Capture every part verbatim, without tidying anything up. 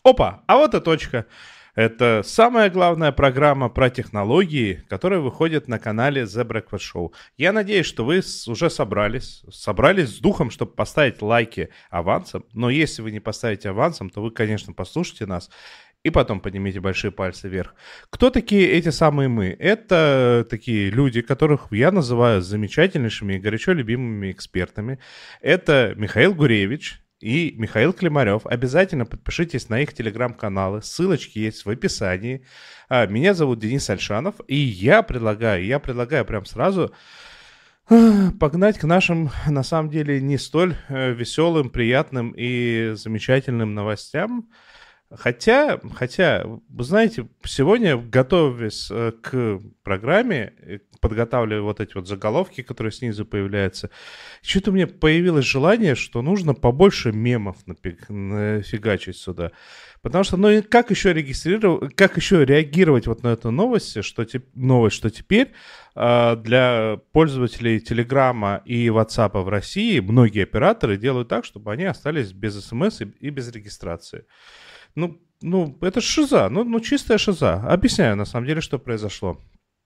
Опа, а вот и точка. Это самая главная программа про технологии, которая выходит на канале The Breakfast Show. Я надеюсь, что вы с- уже собрались, собрались с духом, чтобы поставить лайки авансом. Но если вы не поставите авансом, то вы, конечно, послушайте нас и потом поднимите большие пальцы вверх. Кто такие эти самые мы? Это такие люди, которых я называю замечательнейшими и горячо любимыми экспертами. Это Михаил Гуревич и Михаил Климарев. Обязательно подпишитесь на их телеграм-каналы. Ссылочки есть в описании. А, Меня зовут Денис Альшанов. И я предлагаю, я предлагаю прям сразу а, погнать к нашим, на самом деле, не столь э, веселым, приятным и замечательным новостям. Хотя, хотя, вы знаете, сегодня, готовясь э, к программе, э, подготавливая вот эти вот заголовки, которые снизу появляются, что-то у меня появилось желание, что нужно побольше мемов напи- нафигачить сюда. Потому что, ну, и как еще регистрировать, как еще реагировать вот на эту новость, что, теп- новость, что теперь э, для пользователей Телеграма и WhatsApp в России многие операторы делают так, чтобы они остались без смс и, и без регистрации. Ну, ну, это ж шиза, ну, ну, чистая шиза. Объясняю, на самом деле, что произошло.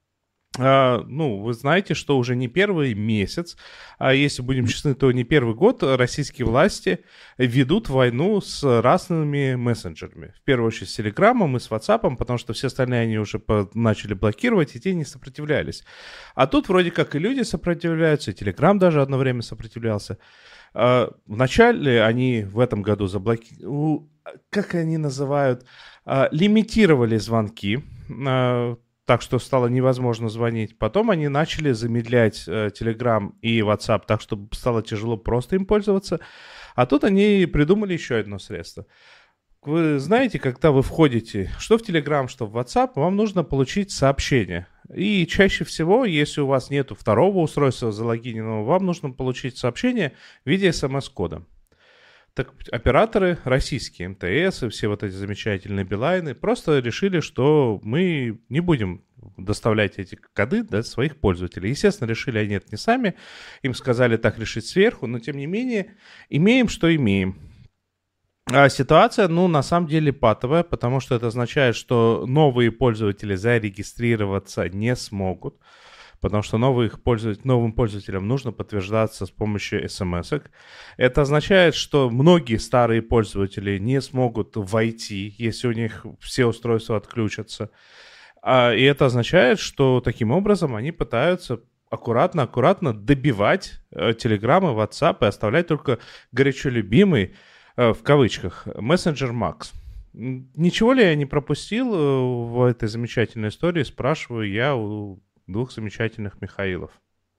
А, ну, вы знаете, что уже не первый месяц, а если будем честны, то не первый год российские власти ведут войну с разными мессенджерами. В первую очередь с Телеграмом и с WhatsApp, потому что все остальные они уже по- начали блокировать, и те не сопротивлялись. А тут вроде как и люди сопротивляются, и Телеграм даже одно время сопротивлялся. А, Вначале они в этом году заблокировали, как они называют, а, лимитировали звонки, а, так что стало невозможно звонить. Потом они начали замедлять э, Telegram и WhatsApp так, чтобы стало тяжело просто им пользоваться. А тут они придумали еще одно средство. Вы знаете, когда вы входите что в Telegram, что в WhatsApp, вам нужно получить сообщение. И чаще всего, если у вас нет второго устройства залогиненного, вам нужно получить сообщение в виде смс-кода. Так операторы российские, МТС и все вот эти замечательные Билайны просто решили, что мы не будем доставлять эти коды до своих пользователей. Естественно, решили они это не сами, им сказали так решить сверху, но тем не менее имеем, что имеем. А ситуация, ну, на самом деле патовая, потому что это означает, что новые пользователи зарегистрироваться не смогут, потому что новых пользователь, новым пользователям нужно подтверждаться с помощью смс. Это означает, что многие старые пользователи не смогут войти, если у них все устройства отключатся. А, и это означает, что таким образом они пытаются аккуратно-аккуратно добивать э, Telegram и WhatsApp и оставлять только горячо любимый, э, в кавычках, мессенджер Max. М, Ничего ли я не пропустил э, в этой замечательной истории, спрашиваю я у двух замечательных Михаилов.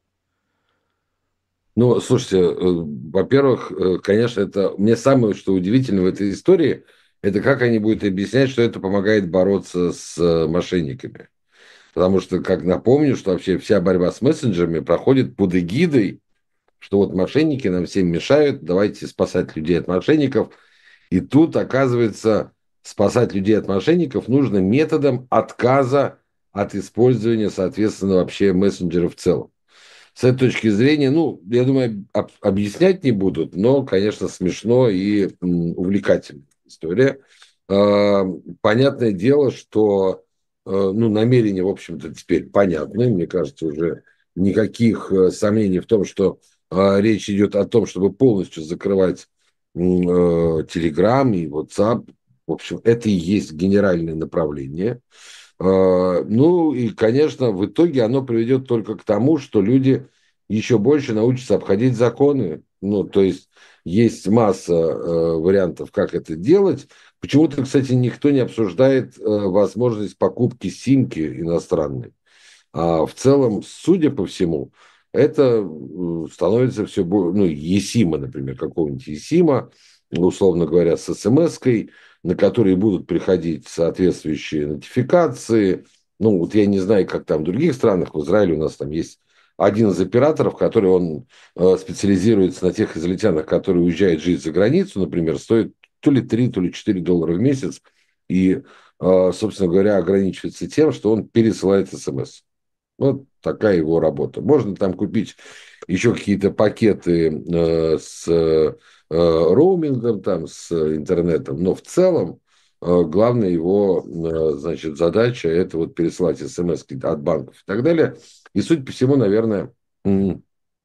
Ну, слушайте, э, во-первых, э, конечно, это мне самое, что удивительно в этой истории, это как они будут объяснять, что это помогает бороться с э, мошенниками. Потому что, как напомню, что вообще вся борьба с мессенджерами проходит под эгидой, что вот мошенники нам всем мешают, давайте спасать людей от мошенников. И тут, оказывается, спасать людей от мошенников нужно методом отказа от использования, соответственно, вообще мессенджеров в целом. С этой точки зрения, ну, я думаю, об- объяснять не будут, но, конечно, смешно и м, увлекательная история. А, Понятное дело, что э, ну, намерения, в общем-то, теперь понятны. Мне кажется, уже никаких э, сомнений в том, что а, речь идет о том, чтобы полностью закрывать м, э, Telegram и WhatsApp. В общем, это и есть генеральное направление. А, Ну и, конечно, в итоге оно приведет только к тому, что люди еще больше научатся обходить законы. Ну, то есть есть масса э, вариантов, как это делать. Почему-то, кстати, никто не обсуждает э, возможность покупки симки иностранной. А в целом, судя по всему, это э, становится все более, ну, eSIM, например, какого-нибудь eSIM, условно говоря, с смс-кой, на которые будут приходить соответствующие нотификации. Ну, вот я не знаю, как там в других странах, в Израиле у нас там есть один из операторов, который он э, специализируется на тех израильтянах, которые уезжают жить за границу, например, стоит то ли три, то ли четыре доллара в месяц, и, э, собственно говоря, ограничивается тем, что он пересылает смс. Вот такая его работа. Можно там купить еще какие-то пакеты э, с э, роумингом, там, с интернетом, но в целом э, главная его, э, значит, задача – это вот пересылать смс от банков и так далее. И, судя по всему, наверное, м,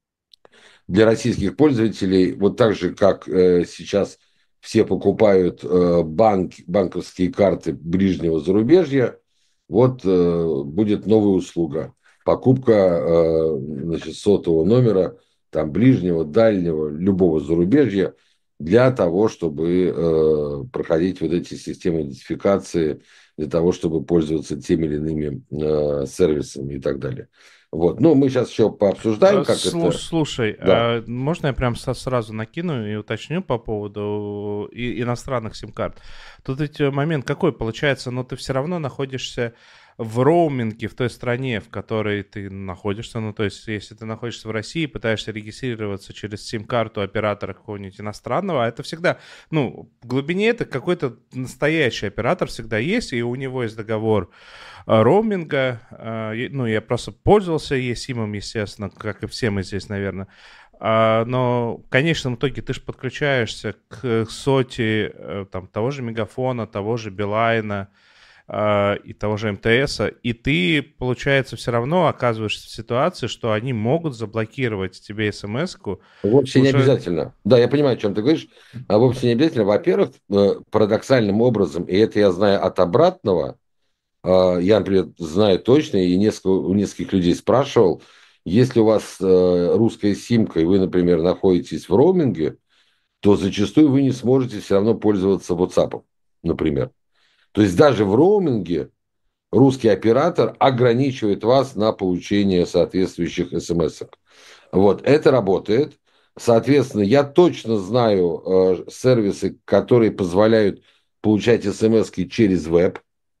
для российских пользователей, вот так же, как э, сейчас все покупают э, банк, банковские карты ближнего зарубежья, вот э, будет новая услуга. Покупка э, значит, сотового номера, там, ближнего, дальнего, любого зарубежья, для того, чтобы э, проходить вот эти системы идентификации, для того, чтобы пользоваться теми или иными э, сервисами и так далее. Вот. Ну, мы сейчас еще пообсуждаем, Э, как слу- это. Слушай, Да. а можно я прям со- сразу накину и уточню по поводу и- иностранных сим-карт? Тут ведь э, момент какой получается, но ты все равно находишься в роуминге в той стране, в которой ты находишься. Ну, то есть, если ты находишься в России и пытаешься регистрироваться через сим-карту оператора какого-нибудь иностранного, а это всегда, ну, в глубине это какой-то настоящий оператор всегда есть, и у него есть договор э, роуминга. Э, и- Ну, я просто пользовался eSIM, естественно, как и все мы здесь, наверное. А, Но в конечном итоге ты же подключаешься к соте э, там, того же Мегафона, того же Билайна а, и того же МТСа, и ты, получается, все равно оказываешься в ситуации, что они могут заблокировать тебе смс-ку Вовсе не уже... обязательно. Да, я понимаю, о чем ты говоришь. А вовсе не обязательно. Во-первых, э, парадоксальным образом, и это я знаю от обратного, э, я, например, знаю точно, и несколько, у нескольких людей спрашивал, если у вас э, русская симка, и вы, например, находитесь в роуминге, то зачастую вы не сможете все равно пользоваться WhatsApp, например. То есть даже в роуминге русский оператор ограничивает вас на получение соответствующих смс. Вот, это работает. Соответственно, я точно знаю э, сервисы, которые позволяют получать смс через веб.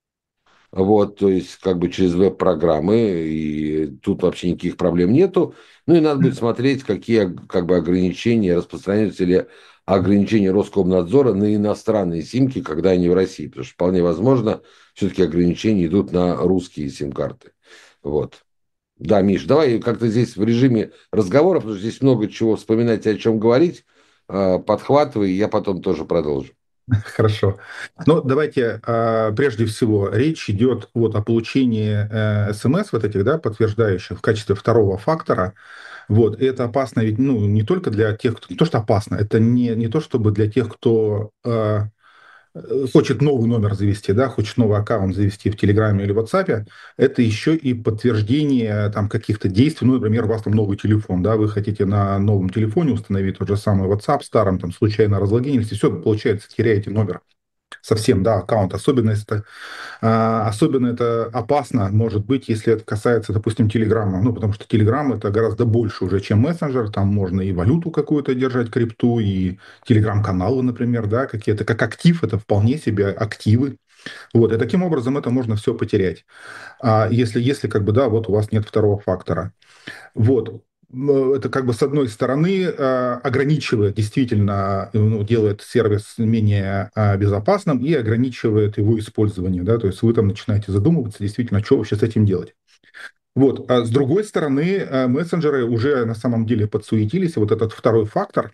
Вот, то есть, как бы через веб-программы, и тут вообще никаких проблем нету. Ну и надо будет смотреть, какие как бы ограничения, распространяются ли ограничения Роскомнадзора на иностранные симки, когда они в России. Потому что вполне возможно, все-таки ограничения идут на русские сим-карты. Вот. Да, Миш, давай как-то здесь в режиме разговора, потому что здесь много чего вспоминать и о чем говорить. Э, Подхватывай, и я потом тоже продолжу. Хорошо. Ну, давайте, а, прежде всего, речь идет вот о получении э, смс вот этих, да, подтверждающих в качестве второго фактора. Вот, и это опасно ведь, ну, не только для тех, кто... Не то, что опасно, это не, не то, чтобы для тех, кто э, э, хочет новый номер завести, да, хочет новый аккаунт завести в Телеграме или WhatsApp, это еще и подтверждение там каких-то действий. Ну, например, у вас там новый телефон, да, вы хотите на новом телефоне установить тот же самый WhatsApp, старом там случайно разлогинились, и все, получается, теряете номер совсем, да, аккаунт. Особенно если это, а, особенно это опасно, может быть, если это касается, допустим, Телеграма. Ну, потому что Телеграм это гораздо больше уже, чем мессенджер. Там можно и валюту какую-то держать, крипту, и Телеграм-каналы, например, да, какие-то, как актив, это вполне себе активы. Вот, и таким образом это можно все потерять. А если, если как бы, да, вот у вас нет второго фактора. Вот. М, Это как бы с одной стороны э, ограничивает, действительно, э, ну, делает сервис менее э, безопасным и ограничивает его использование, да, то есть вы там начинаете задумываться, действительно, что вообще с этим делать. Вот. А с другой стороны, э, мессенджеры уже на самом деле подсуетились, и вот этот второй фактор,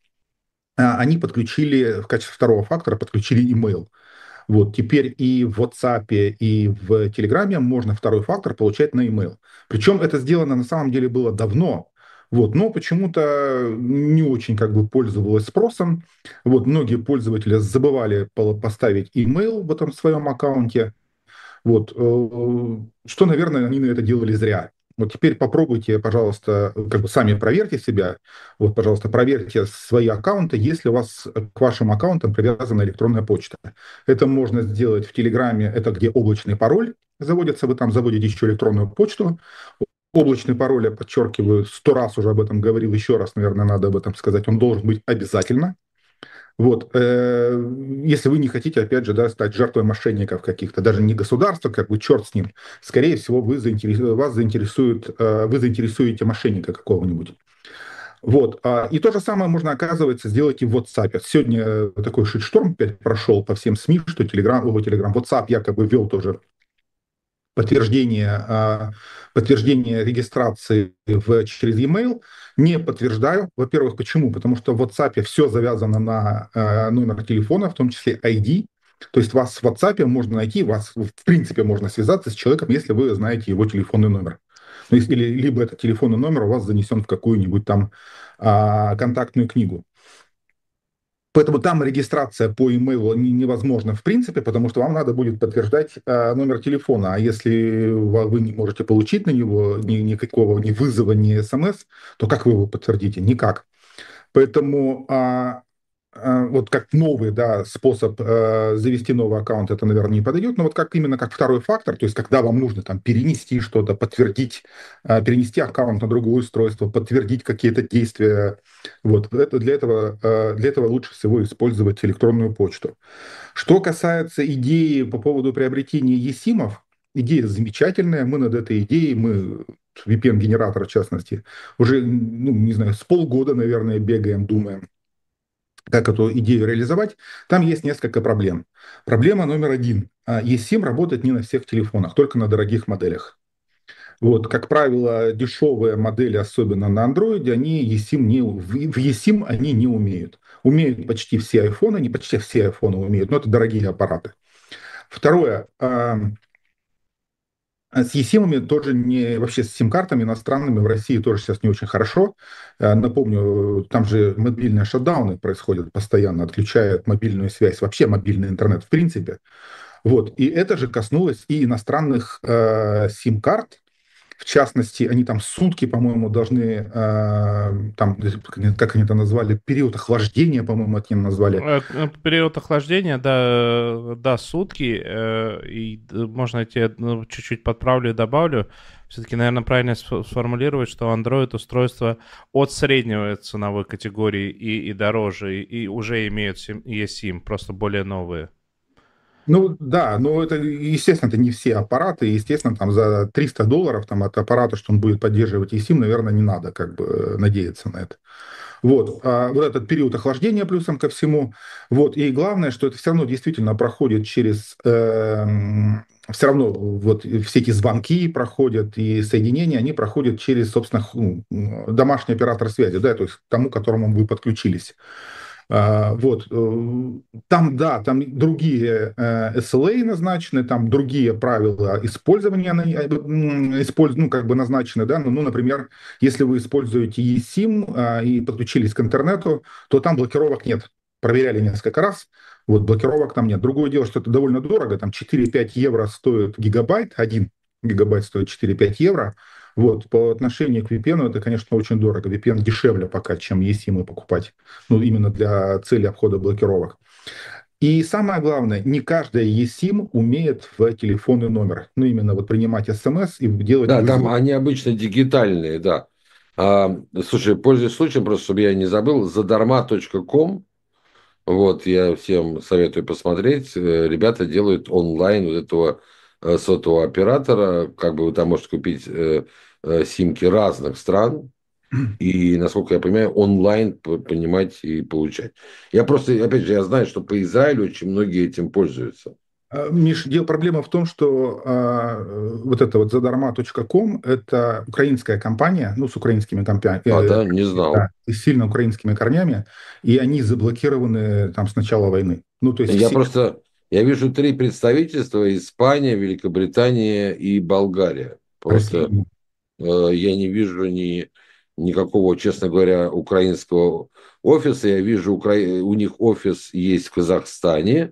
э, они подключили, в качестве второго фактора подключили email. Вот теперь и в WhatsApp, и в Telegram можно второй фактор получать на email. Причем это сделано на самом деле было давно, вот, но почему-то не очень как бы пользовалось спросом. Вот, многие пользователи забывали по- поставить email в этом своем аккаунте. Вот, э, что, наверное, они на это делали зря. Вот теперь попробуйте, пожалуйста, как бы сами проверьте себя. Вот, пожалуйста, проверьте свои аккаунты, если у вас к вашим аккаунтам привязана электронная почта. Это можно сделать в Телеграме, это где облачный пароль заводится, вы там заводите еще электронную почту. Облачный пароль, я подчеркиваю, сто раз уже об этом говорил, еще раз, наверное, надо об этом сказать, он должен быть обязательно. Вот, э, если вы не хотите, опять же, да, стать жертвой мошенников каких-то, даже не государства, как бы черт с ним, скорее всего, вы заинтерес... вас заинтересует, э, вы заинтересуете мошенника какого-нибудь. Вот, а, и то же самое можно, оказывается, сделать и в WhatsApp. Сегодня э, такой шит-шторм опять прошел по всем СМИ, что Telegram, о, Telegram, WhatsApp якобы ввел тоже подтверждение, а, подтверждение регистрации в, через e-mail. Не подтверждаю. Во-первых, почему? Потому что в WhatsApp все завязано на а, номер телефона, в том числе ай ди. То есть вас в WhatsApp можно найти, вас в принципе можно связаться с человеком, если вы знаете его телефонный номер. Ну, если, или, либо этот телефонный номер у вас занесен в какую-нибудь там а, контактную книгу. Поэтому там регистрация по имейлу невозможна в принципе, потому что вам надо будет подтверждать а, номер телефона. А если вы не можете получить на него ни, никакого ни вызова, ни смс, то как вы его подтвердите? Никак. Поэтому а, а, вот как новый, да, способ а, завести новый аккаунт, это, наверное, не подойдет, но вот как именно как второй фактор, то есть когда вам нужно там перенести что-то, подтвердить, а, перенести аккаунт на другое устройство, подтвердить какие-то действия, вот, это для этого, а, для этого лучше всего использовать электронную почту. Что касается идеи по поводу приобретения eSIM-ов, идея замечательная, мы над этой идеей, мы ви пи эн-генератор, в частности, уже, ну, не знаю, с полгода, наверное, бегаем, думаем, как эту идею реализовать. Там есть несколько проблем. Проблема номер один. eSIM работает не на всех телефонах, только на дорогих моделях. Вот, как правило, дешевые модели, особенно на Android, они eSIM не, в eSIM они не умеют. Умеют почти все айфоны, не почти все айфоны умеют, но это дорогие аппараты. Второе. С eSIM-ами тоже не, вообще с сим-картами иностранными в России тоже сейчас не очень хорошо. Напомню, там же мобильные шатдауны происходят постоянно, отключают мобильную связь, вообще мобильный интернет в принципе. Вот. И это же коснулось и иностранных э, сим-карт. В частности, они там сутки, по-моему, должны, э, там, как они это назвали, период охлаждения, по-моему, это они назвали. Период охлаждения, да, да, сутки. Э, и можно я тебе ну, чуть-чуть подправлю и добавлю. Все-таки, наверное, правильно сформулировать, что Android устройства от среднего ценовой категории и, и дороже, и, и уже имеют eSIM, просто более новые. Ну да, но это, естественно, это не все аппараты, естественно, там за триста долларов там, от аппарата, что он будет поддерживать eSIM, наверное, не надо как бы надеяться на это. Вот, а вот этот период охлаждения плюсом ко всему, вот, и главное, что это все равно действительно проходит через, э, все равно вот все эти звонки проходят и соединения, они проходят через, собственно, ну, домашний оператор связи, да, то есть к тому, к которому вы подключились. Uh, вот. Там, да, там другие uh, эс эл эй назначены, там другие правила использования использ... ну, как бы назначены, да, ну, ну, например, если вы используете eSIM uh, и подключились к интернету, то там блокировок нет. Проверяли несколько раз, вот блокировок там нет. Другое дело, что это довольно дорого, там четыре-пять евро стоит гигабайт, один гигабайт стоит четыре-пять евро. Вот, по отношению к ви пи эн это, конечно, очень дорого. ви пи эн дешевле пока, чем eSIM покупать. Ну, именно для цели обхода блокировок. И самое главное, не каждая eSIM умеет в телефонный номер. Ну, именно вот принимать смс и делать Да, вызов. там они обычно дигитальные, да. А, слушай, пользуясь случаем, просто чтобы я не забыл, задарма точка ком, вот, я всем советую посмотреть. Ребята делают онлайн вот этого сотового оператора, как бы вы там можете купить э, э, симки разных стран, и, насколько я понимаю, онлайн понимать и получать. Я просто, опять же, я знаю, что по Израилю очень многие этим пользуются. Миш, дело, проблема в том, что э, вот это вот задарма точка ком это украинская компания, ну, с украинскими компаниями. А, да, не знал. Да, с сильно украинскими корнями, и они заблокированы там с начала войны. Ну, то есть я все... просто, я вижу три представительства: Испания, Великобритания и Болгария. Просто э, я не вижу ни, никакого, честно говоря, украинского офиса. Я вижу, укра... у них офис есть в Казахстане,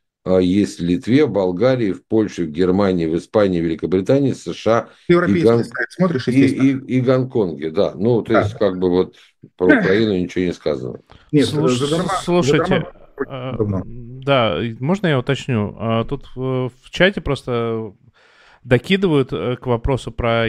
есть в Литве, в Болгарии, в Польше, в Германии, в Испании, в Великобритании, США и, Гон... сайт смотришь, и, и, и Гонконге, да. Ну, то да. есть, как бы вот про Украину ничего не сказано. Нет, Слуш... задарма, Слушайте, задарма... да, можно я уточню? Тут в, в чате просто докидывают к вопросу про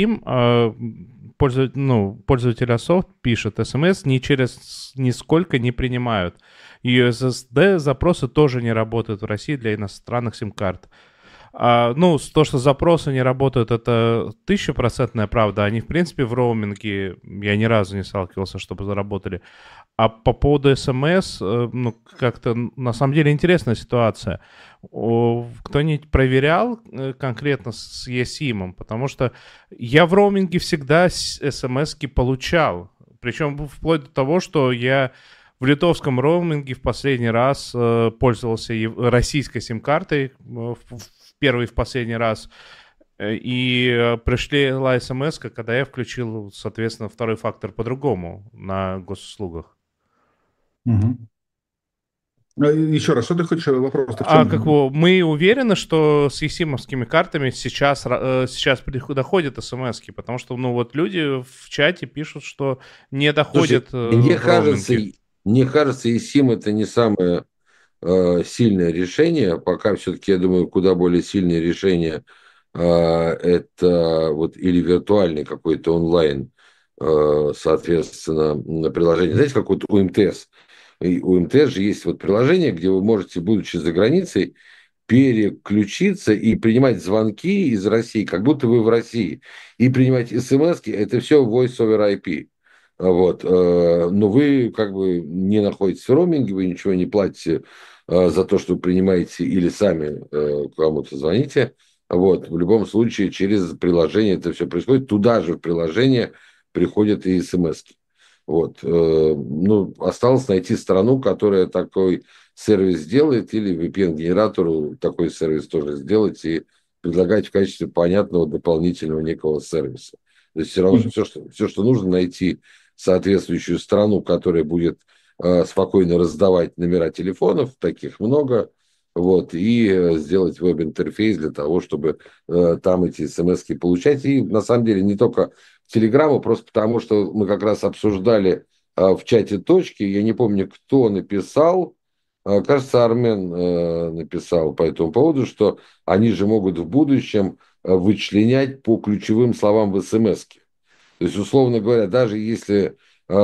eSIM. Пользователь, ну, пользователь Asoft пишет, смс ни через нисколько не принимают. ю эс эс ди запросы тоже не работают в России для иностранных сим-карт. А, ну, то, что запросы не работают, это тысячепроцентная правда. Они, в принципе, в роуминге я ни разу не сталкивался, чтобы заработали. А по поводу СМС, ну, как-то, на самом деле, интересная ситуация. Кто-нибудь проверял конкретно с eSIM? Потому что я в роуминге всегда смс-ки получал. Причем вплоть до того, что я в литовском роуминге в последний раз э, пользовался ев- российской сим-картой, э, в, в первый и в последний раз. Э, И э, пришла смс, когда я включил, соответственно, второй фактор по-другому на госуслугах. Мгм. А, Еще раз, что ты хочешь, вопрос-то в А как чем? бы мы уверены, что с eSIM-овскими картами сейчас, ра- э, сейчас приход- доходят смс-ки, потому что, ну, вот люди в чате пишут, что не Слушай, доходят э, мне в кажется, роуминге. и- мне кажется, и сим это не самое э, сильное решение. Пока все-таки, я думаю, куда более сильное решение э, это вот или виртуальный какой-то онлайн, э, соответственно, м, приложение. Знаете, как вот у МТС. И у МТС же есть вот приложение, где вы можете, будучи за границей, переключиться и принимать звонки из России, как будто вы в России, и принимать смс, это все voice over ай пи. Вот. э, Но вы как бы не находитесь в роуминге, вы ничего не платите э, за то, что вы принимаете или сами э, кому-то звоните. Вот. В любом случае, через приложение это все происходит. Туда же в приложение приходят и смс. Вот. э, Ну, осталось найти страну, которая такой сервис сделает, или ви пи эн-генератору такой сервис тоже сделать и предлагать в качестве понятного дополнительного некого сервиса. То есть все равно все, что, все, что нужно, найти соответствующую страну, которая будет э, спокойно раздавать номера телефонов, таких много, вот, и э, сделать веб-интерфейс для того, чтобы э, там эти смс получать. И на самом деле не только Телеграмму, просто потому что мы как раз обсуждали э, в чате точки, я не помню, кто написал, э, кажется, Армен э, написал по этому поводу, что они же могут в будущем э, вычленять по ключевым словам в смс. То есть, условно говоря, даже если э,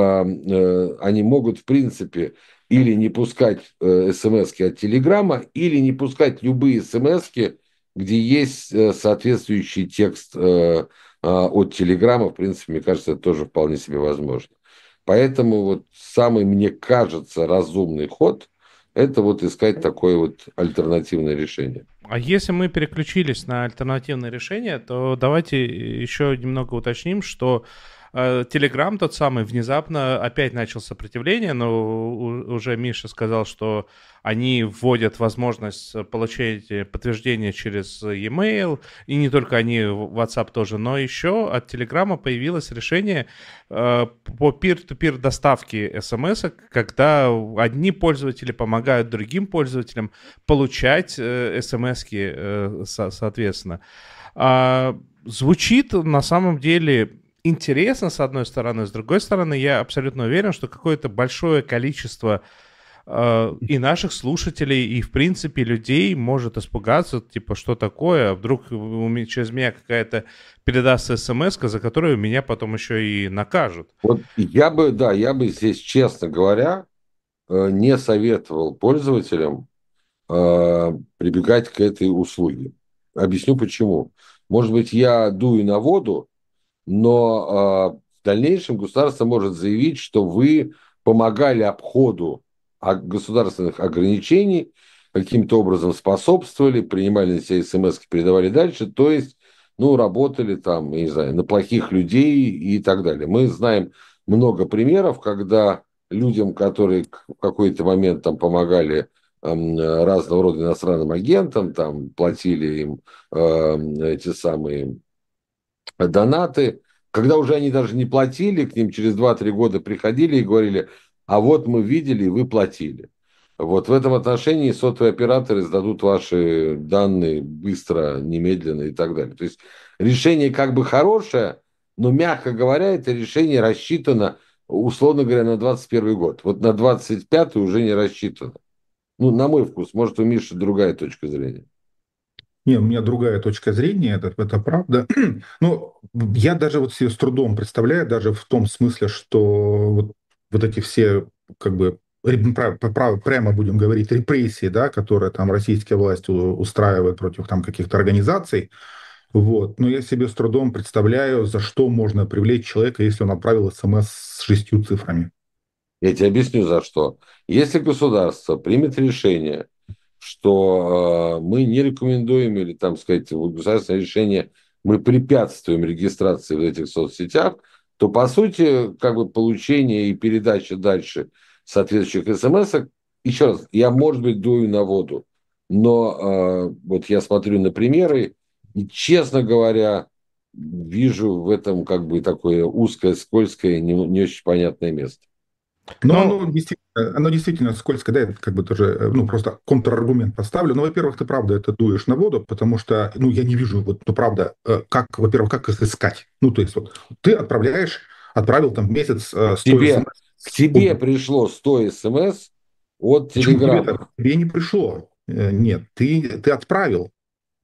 э, они могут, в принципе, или не пускать э, смс от Телеграма, или не пускать любые смс, где есть э, соответствующий текст э, э, от Телеграма, в принципе, мне кажется, это тоже вполне себе возможно. Поэтому вот самый, мне кажется, разумный ход – это вот искать такое вот альтернативное решение. А если мы переключились на альтернативные решения, то давайте еще немного уточним, что э, Telegram тот самый внезапно опять начал сопротивление, но у- уже Миша сказал, что они вводят возможность получения подтверждения через e-mail, и не только они, WhatsApp тоже, но еще от Telegram появилось решение э, по peer-to-peer доставке смс, когда одни пользователи помогают другим пользователям получать э, смс-ки, э, со- соответственно. А, звучит на самом деле интересно, с одной стороны. С другой стороны, я абсолютно уверен, что какое-то большое количество э, и наших слушателей, и, в принципе, людей может испугаться, типа, что такое, а вдруг у меня, через меня какая-то передастся смс, за которую меня потом еще и накажут. Вот я бы, да, я бы здесь, честно говоря, э, не советовал пользователям э, прибегать к этой услуге. Объясню почему. Может быть, я дую на воду, но э, в дальнейшем государство может заявить, что вы помогали обходу о- государственных ограничений, каким-то образом способствовали, принимали на себя смс, передавали дальше, то есть, ну, работали там, я не знаю, на плохих людей и так далее. Мы знаем много примеров, когда людям, которые в какой-то момент там помогали эм, разного рода иностранным агентам, там платили им эм, эти самые донаты, когда уже они даже не платили, к ним через два-три года приходили и говорили, а вот мы видели, и вы платили. Вот в этом отношении сотовые операторы сдадут ваши данные быстро, немедленно и так далее. То есть решение как бы хорошее, но, мягко говоря, это решение рассчитано, условно говоря, на двадцать первый год. Вот на двадцать пятый уже не рассчитано. Ну, на мой вкус. Может, у Миши другая точка зрения. Не, у меня другая точка зрения, это, это правда. Ну, я даже вот себе с трудом представляю, даже в том смысле, что вот, вот эти все, как бы, ре- прав- прав- прямо будем говорить, репрессии, да, которые там российские власти у- устраивают против там каких-то организаций, вот. Но я себе с трудом представляю, за что можно привлечь человека, если он отправил смс с шестью цифрами. Я тебе объясню, за что. Если государство примет решение, что э, мы не рекомендуем, или там сказать, вот государственное решение, мы препятствуем регистрации в этих соцсетях, то, по сути, как бы получение и передача дальше соответствующих смс. Еще раз, я, может быть, дую на воду, но э, вот я смотрю на примеры, и, честно говоря, вижу в этом как бы такое узкое, скользкое, не, не очень понятное место. Но Ну, оно действительно, оно действительно скользко, да, это как бы тоже, э, ну, просто контраргумент поставлю. Ну, во-первых, ты правда это дуешь на воду, потому что, ну, я не вижу, вот, ну, правда, э, как, во-первых, как их искать. Ну, то есть, вот, ты отправляешь, отправил там в месяц э, сто Тебе, смс. к тебе пришло сто смс от Почему тебе-то? Телеграма. Тебе не пришло. Э, Нет, ты, ты отправил.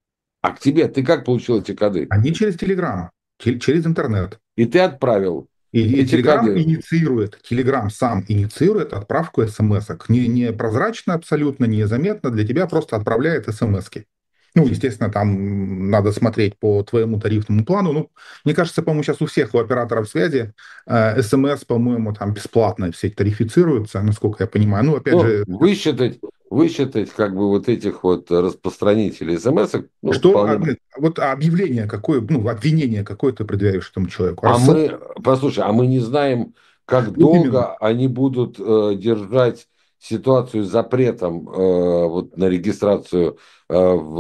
А к тебе ты как получил эти коды? Они через Телеграм, через интернет. И ты отправил И, и эти Telegram коды. инициирует, Telegram сам инициирует отправку смс-ок. Не, не прозрачно абсолютно, незаметно, для тебя просто отправляет смс-ки. Ну, естественно, там надо смотреть по твоему тарифному плану. Ну, мне кажется, по-моему, сейчас у всех у операторов связи э, смс, по-моему, там бесплатно все тарифицируются, насколько я понимаю. Ну, опять Ну, же, высчитать, высчитать как бы вот этих вот распространителей смс, ну, что, а, вполне. нет, вот объявление какое, ну, обвинение какое ты предъявишь этому человеку? А Рассылка? мы, послушай, а мы не знаем, как Вот именно. долго они будут э, держать ситуацию с запретом э, вот, на регистрацию э,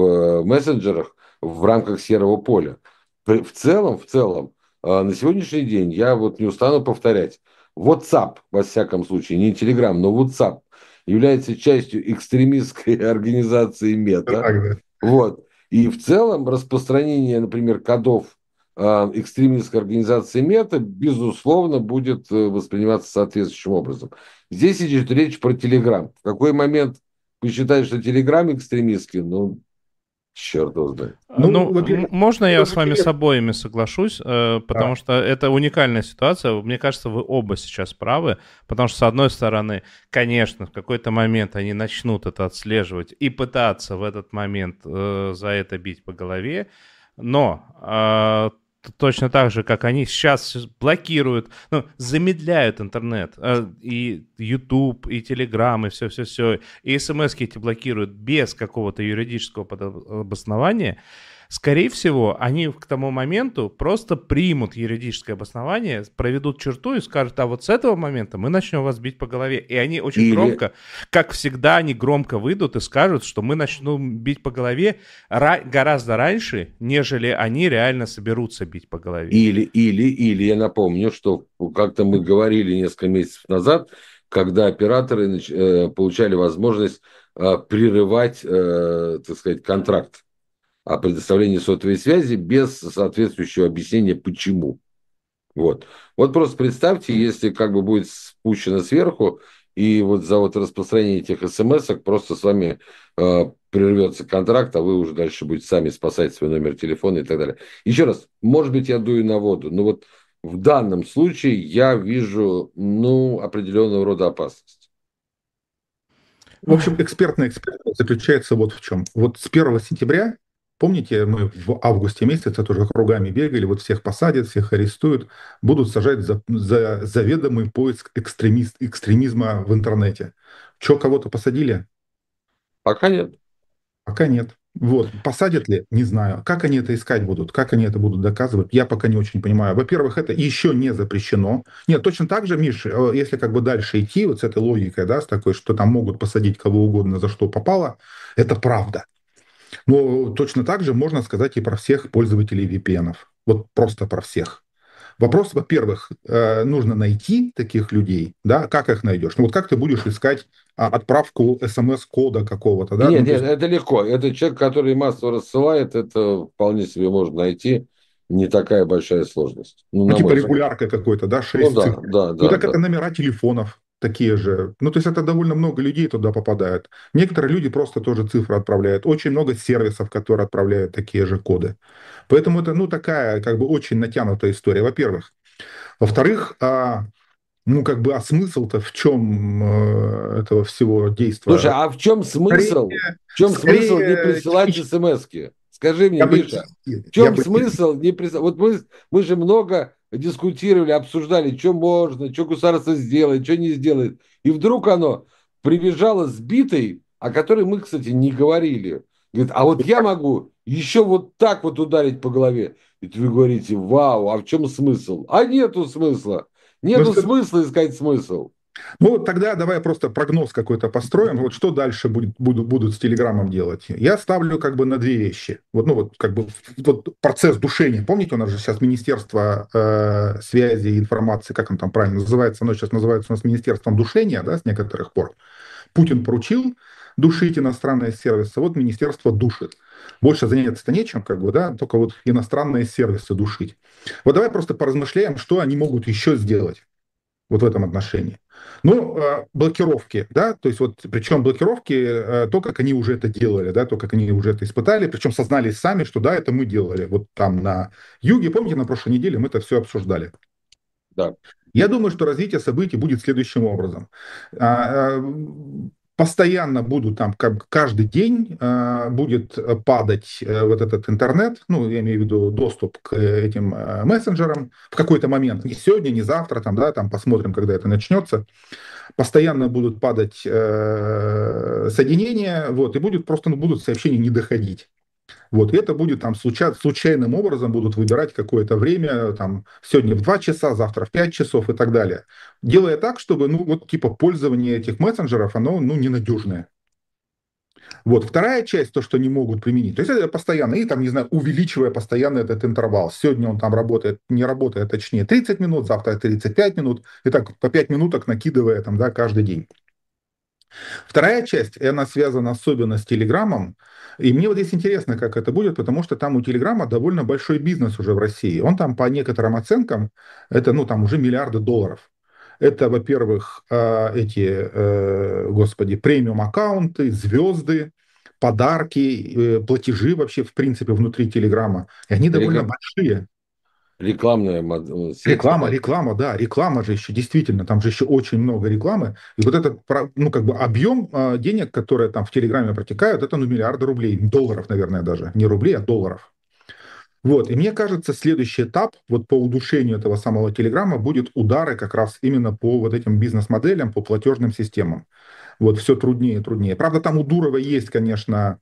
в мессенджерах в рамках серого поля. При- В целом, в целом, э, на сегодняшний день я вот не устану повторять, WhatsApp, во всяком случае, не Telegram, но WhatsApp является частью экстремистской организации Так, Мета. да. Вот. И в целом распространение, например, кодов э, экстремистской организации Мета, безусловно, будет э, восприниматься соответствующим образом. Здесь идет речь про Телеграм. В какой момент вы считаете, что Телеграм экстремистский? Ну, черт его знает. Ну, Ну, м- во-первых, можно я во-первых, с вами с интересно. обоими соглашусь, э, потому Да. что это уникальная ситуация. Мне кажется, вы оба сейчас правы, потому что, с одной стороны, конечно, в какой-то момент они начнут это отслеживать и пытаться в этот момент э, за это бить по голове, но э, т- точно так же, как они сейчас блокируют, ну, замедляют интернет, э, и YouTube, и Telegram, и все-все-все, и смс эти блокируют без какого-то юридического подо- обоснования, скорее всего, они к тому моменту просто примут юридическое обоснование, проведут черту и скажут, а вот с этого момента мы начнем вас бить по голове. И они очень Или, громко, как всегда, они громко выйдут и скажут, что мы начнем бить по голове ра- гораздо раньше, нежели они реально соберутся бить по голове. или, или, или, я напомню, что как-то мы говорили несколько месяцев назад, когда операторы нач- э, получали возможность э, прерывать, э, так сказать, контракт о предоставлении сотовой связи без соответствующего объяснения, почему. Вот. Вот просто представьте, если как бы будет спущено сверху, и вот за вот распространение этих смс просто с вами э, прервется контракт, а вы уже дальше будете сами спасать свой номер телефона и так далее. Еще раз, может быть, я дую на воду, но вот в данном случае я вижу, ну, определенного рода опасность. В общем, экспертная экспертность заключается вот в чем. Вот с первого сентября, помните, мы в августе месяце тоже кругами бегали, вот всех посадят, всех арестуют, будут сажать за, за заведомый поиск экстремист, экстремизма в интернете. Че, кого-то посадили? Пока нет. Пока нет. Вот. Посадят ли? Не знаю. Как они это искать будут? Как они это будут доказывать? Я пока не очень понимаю. Во-первых, это еще не запрещено. Нет, точно так же, Миш, э, если как бы дальше идти вот с этой логикой, да, с такой, что там могут посадить кого угодно за что попало, это правда. Но точно так же можно сказать и про всех пользователей ви пи эн. Вот просто про всех. Вопрос, во-первых, э, нужно найти таких людей, да, как их найдешь? Ну вот как ты будешь искать а, отправку смс-кода какого-то, И да? нет, Ну то нет, есть, это легко. Это человек, который массово рассылает, это вполне себе можно найти. Не такая большая сложность. Ну, ну на типа мой взгляд. регулярка какой-то, да, Ну шесть да, цифр. да, Ну да, так это да. номера телефонов такие же. Ну то есть это довольно много людей туда попадает. Некоторые люди просто тоже цифры отправляют. Очень много сервисов, которые отправляют такие же коды. Поэтому это, ну, такая как бы очень натянутая история, во-первых. Во-вторых, а, ну, как бы, а смысл-то в чем э, этого всего Слушай, действия? а в чем Скорее, смысл? В чем смысл не скорее присылать технически. смски? Скажи мне, Я бы, Миша, в я чем бы, смысл не присылать? Вот мы, мы же много дискутировали, обсуждали, что можно, что государство сделает, что не сделает. И вдруг оно прибежало сбитой, о которой мы, кстати, не говорили. Говорит, а вот я могу еще вот так вот ударить по голове. И вы говорите, вау, а в чем смысл? А нету смысла. ну, Нету все, смысла искать смысл. Ну, тогда давай просто прогноз какой-то построим. Вот что дальше будет, будут, будут с Телеграмом делать? Я ставлю как бы на две вещи. Вот, ну, вот как бы вот процесс душения. Помните, у нас же сейчас Министерство э, связи и информации, как он там правильно называется? Оно сейчас называется у нас Министерством душения, да, с некоторых пор. Путин поручил душить иностранные сервисы, вот министерство душит. Больше заняться-то нечем, как бы, да, только вот иностранные сервисы душить. Вот давай просто поразмышляем, что они могут еще сделать вот в этом отношении. Ну, блокировки, да, то есть вот, причем блокировки, то, как они уже это делали, да, то, как они уже это испытали, причем сознались сами, что да, это мы делали. Вот там на юге, помните, на прошлой неделе мы это все обсуждали. Да. Я думаю, что развитие событий будет следующим образом. Постоянно будут там, как каждый день э, будет падать э, вот этот интернет, ну, я имею в виду доступ к этим э, мессенджерам в какой-то момент, не сегодня, не завтра, там, да, там посмотрим, когда это начнется. Постоянно будут падать э, соединения, вот, и будет просто, ну, будут сообщения не доходить. Вот, и это будет там случай, случайным образом будут выбирать какое-то время, там, сегодня в два часа, завтра в пять часов и так далее. Делая так, чтобы, ну, вот, типа, пользование этих мессенджеров, оно, ну, ненадежное. Вот, вторая часть, то, что они могут применить, то есть это постоянно, и там, не знаю, увеличивая постоянно этот интервал. Сегодня он там работает, не работает, точнее, тридцать минут, завтра тридцать пять минут, и так по пять минуток накидывая там, да, каждый день. Вторая часть, она связана особенно с Телеграмом. И мне вот здесь интересно, как это будет, потому что там у Телеграма довольно большой бизнес уже в России. Он там по некоторым оценкам, это, ну, там уже миллиарды долларов. Это, во-первых, эти, господи, премиум-аккаунты, звезды, подарки, платежи вообще, в принципе, внутри Телеграма. И они довольно Реклам... большие. Рекламная сеть. Реклама, реклама, да, реклама же еще, действительно, там же еще очень много рекламы. И вот этот, ну, как бы объем э, денег, которые там в Телеграме протекают, это, ну, миллиарды рублей, долларов, наверное, даже. Не рублей, а долларов. Вот, и мне кажется, следующий этап вот по удушению этого самого Телеграма будет удары как раз именно по вот этим бизнес-моделям, по платежным системам. Вот, все труднее и труднее. Правда, там у Дурова есть, конечно,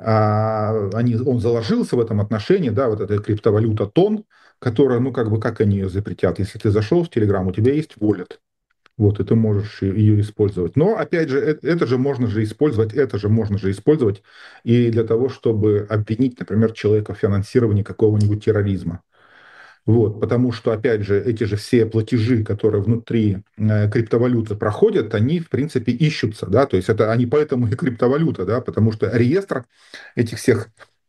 а, они, он заложился в этом отношении, да, вот эта криптовалюта Тон, которая, ну, как бы, как они ее запретят? Если ты зашел в Телеграм, у тебя есть wallet, вот, и ты можешь ее использовать. Но, опять же, это, это же можно же использовать, это же можно же использовать и для того, чтобы обвинить, например, человека в финансировании какого-нибудь терроризма. Вот, потому что, опять же, эти же все платежи, которые внутри э, криптовалюты проходят, они, в принципе, ищутся, да, то есть это они поэтому и криптовалюта, да, потому что реестр этих всех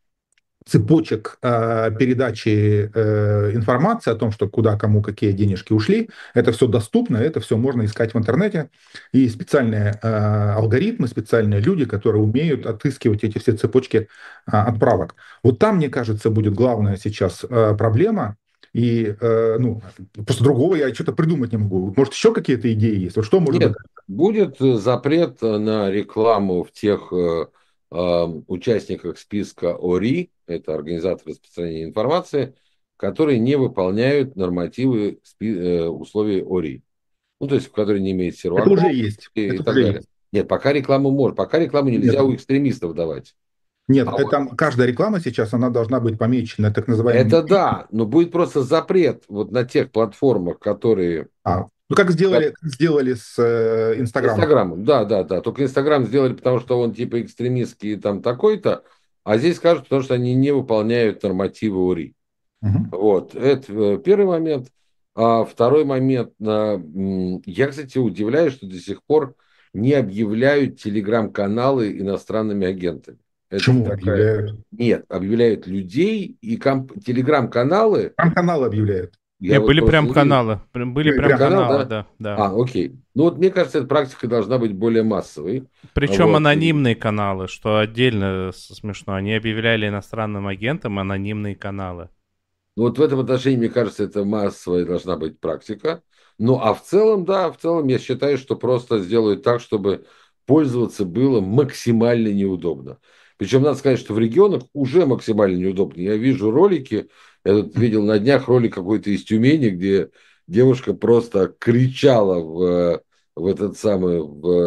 цепочек э, передачи э, информации о том, что куда, кому, какие денежки ушли, это все доступно, это все можно искать в интернете, и специальные э, алгоритмы, специальные люди, которые умеют отыскивать эти все цепочки э, отправок. Вот там, мне кажется, будет главная сейчас э, проблема. И, э, ну, просто другого я что-то придумать не могу. Может, еще какие-то идеи есть? Вот что может Нет, быть? будет запрет на рекламу в тех э, э, участниках списка ОРИ, это организатор распространения информации, которые не выполняют нормативы спи- э, условий ОРИ. Ну, то есть, которые не имеют Это уже серваков есть. и, и Это так уже далее. есть. Нет, пока рекламу можно, пока рекламу Нет, нельзя у экстремистов давать. нет, А это каждая реклама сейчас, она должна быть помечена так называемыми. это да, но будет просто запрет вот на тех платформах, которые... А, ну, как сделали, как сделали с э, Инстаграмом. Инстаграмом, да, да, да. Только Инстаграм сделали, потому что он типа экстремистский там такой-то, а здесь скажут, потому что они не выполняют нормативы ОРИ. Мгм. Вот, это э, первый момент. А второй момент, э, м, я, кстати, удивляюсь, что до сих пор не объявляют телеграм-каналы иностранными агентами. Это Почему такая... объявляют? Нет, объявляют людей и комп... телеграм-каналы. Там каналы объявляют. Не, Я вот были просто прям не вижу. каналы. Прям- Были Ну, и прям прям Канал, каналы, да? да, да. А, окей. Ну вот мне кажется, эта практика должна быть более массовой. Причем Вот. анонимные каналы, что отдельно с- смешно. Они объявляли иностранным агентам анонимные каналы. Ну, вот в этом отношении, мне кажется, это массовая должна быть практика. Ну, а в целом, да, в целом я считаю, что просто сделают так, чтобы пользоваться было максимально неудобно. Причем надо сказать, что в регионах уже максимально неудобно. Я вижу ролики, я тут видел на днях ролик какой-то из Тюмени, где девушка просто кричала в, в этот самый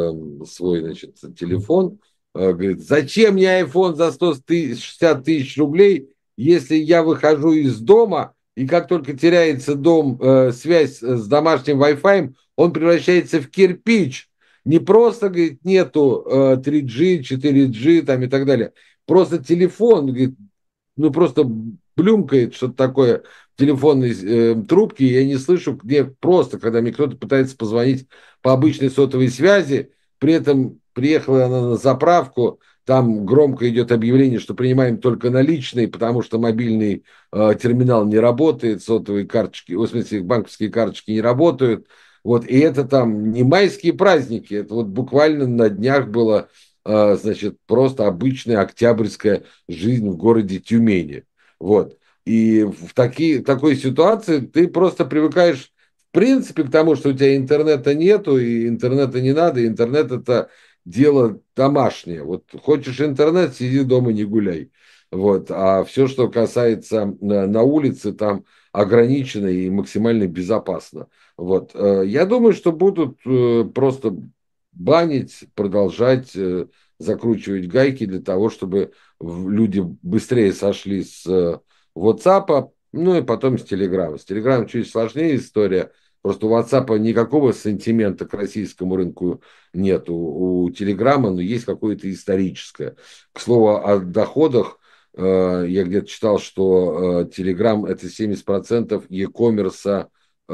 в свой, значит, телефон, э, говорит, зачем мне iPhone за сто шестьдесят тысяч рублей, если я выхожу из дома, и как только теряется дом, э, связь с домашним Wi-Fi, он превращается в кирпич. Не просто, говорит, нету э, три джи, четыре джи там и так далее. Просто телефон, говорит, ну просто блюмкает что-то такое в телефонной э, трубке, и я не слышу, где просто, когда мне кто-то пытается позвонить по обычной сотовой связи, при этом приехала она на заправку, там громко идет объявление, что принимаем только наличные, потому что мобильный э, терминал не работает, сотовые карточки, в смысле банковские карточки не работают. Вот, и это там не майские праздники, это вот буквально на днях было, э, значит, просто обычная октябрьская жизнь в городе Тюмени. Вот. И в такие, такой ситуации ты просто привыкаешь, в принципе, к тому, что у тебя интернета нету, и интернета не надо, и интернет это дело домашнее. Вот хочешь интернет, сиди дома, не гуляй. Вот. А все, что касается на, на улице, там ограничено и максимально безопасно. Вот. Э, Я думаю, что будут э, просто банить, продолжать э, закручивать гайки для того, чтобы в- люди быстрее сошли с э, WhatsApp, ну и потом с Telegram. С Telegram чуть сложнее история. Просто у WhatsApp никакого сантимента к российскому рынку нет. У, у Телеграма, ну, есть какое-то историческое. К слову, о доходах, э, я где-то читал, что э, Telegram это семьдесят процентов e-commerce э,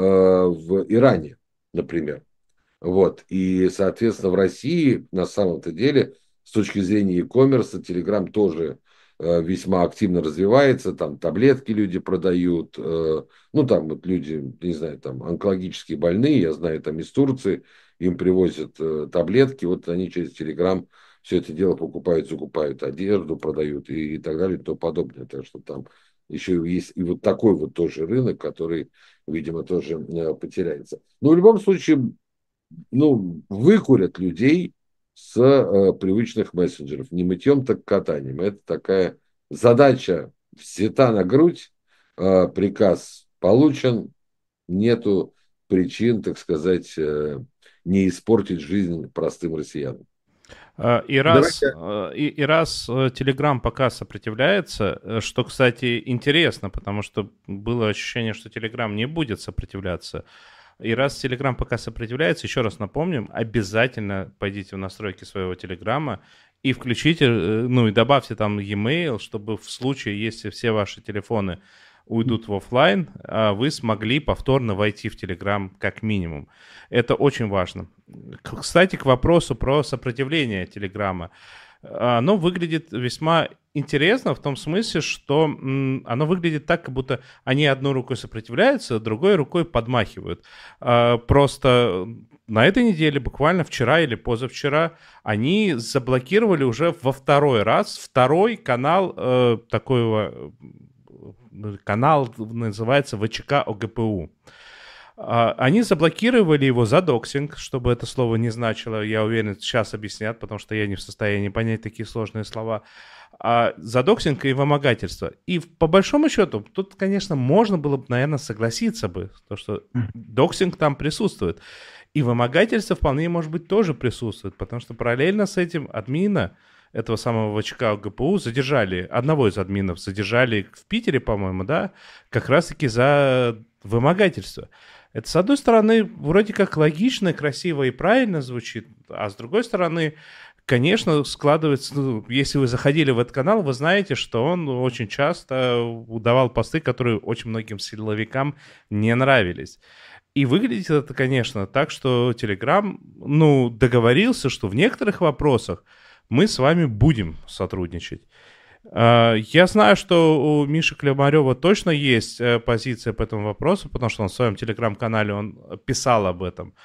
в Иране, например. Вот. И, соответственно, в России на самом-то деле с точки зрения e-commerce Telegram тоже э, весьма активно развивается. Там таблетки люди продают. Э, ну, там вот люди, не знаю, там онкологически больные, я знаю, там из Турции им привозят э, таблетки. Вот они через Telegram все это дело покупают, закупают одежду, продают и, и так далее и тому подобное. Так что там еще есть и вот такой вот тоже рынок, который, видимо, тоже э, потеряется. Но в любом случае, ну, выкурят людей с э, привычных мессенджеров. Не мытьем, так катанием. Это такая задача взята на грудь, э, приказ получен, нету причин, так сказать, э, не испортить жизнь простым россиянам. А, И раз, Давайте, э, и, и раз э, Telegram пока сопротивляется, э, что, кстати, интересно, потому что было ощущение, что Telegram не будет сопротивляться. И раз Telegram пока сопротивляется, еще раз напомним, обязательно пойдите в настройки своего Телеграма и включите, э, ну и добавьте там e-mail, чтобы в случае, если все ваши телефоны уйдут в оффлайн, а вы смогли повторно войти в Telegram как минимум. Это очень важно. К- Кстати, к вопросу про сопротивление Телеграма. Оно выглядит весьма интересно в том смысле, что м, оно выглядит так, как будто они одной рукой сопротивляются, другой рукой подмахивают. А, Просто на этой неделе, буквально вчера или позавчера, они заблокировали уже во второй раз второй канал э, такого э, канал называется ВЧК ОГПУ. А, Они заблокировали его за доксинг, чтобы это слово не значило. Я уверен, сейчас объяснят, потому что я не в состоянии понять такие сложные слова. А, за доксинг и вымогательство. И в- по большому счету, тут, конечно, можно было бы, наверное, согласиться бы, то, что доксинг там присутствует. И вымогательство вполне, может быть, тоже присутствует, потому что параллельно с этим админа этого самого ВЧК ГПУ задержали, одного из админов задержали в Питере, по-моему, да, как раз-таки за вымогательство. Это, с одной стороны, вроде как логично, красиво и правильно звучит, а с другой стороны, конечно, складывается, ну, если вы заходили в этот канал, вы знаете, что он очень часто давал посты, которые очень многим силовикам не нравились. И выглядит это, конечно, так, что Telegram, ну, договорился, что в некоторых вопросах мы с вами будем сотрудничать. А, Я знаю, что у Миши Климарева точно есть э, позиция по этому вопросу, потому что он в своем телеграм-канале он писал об этом.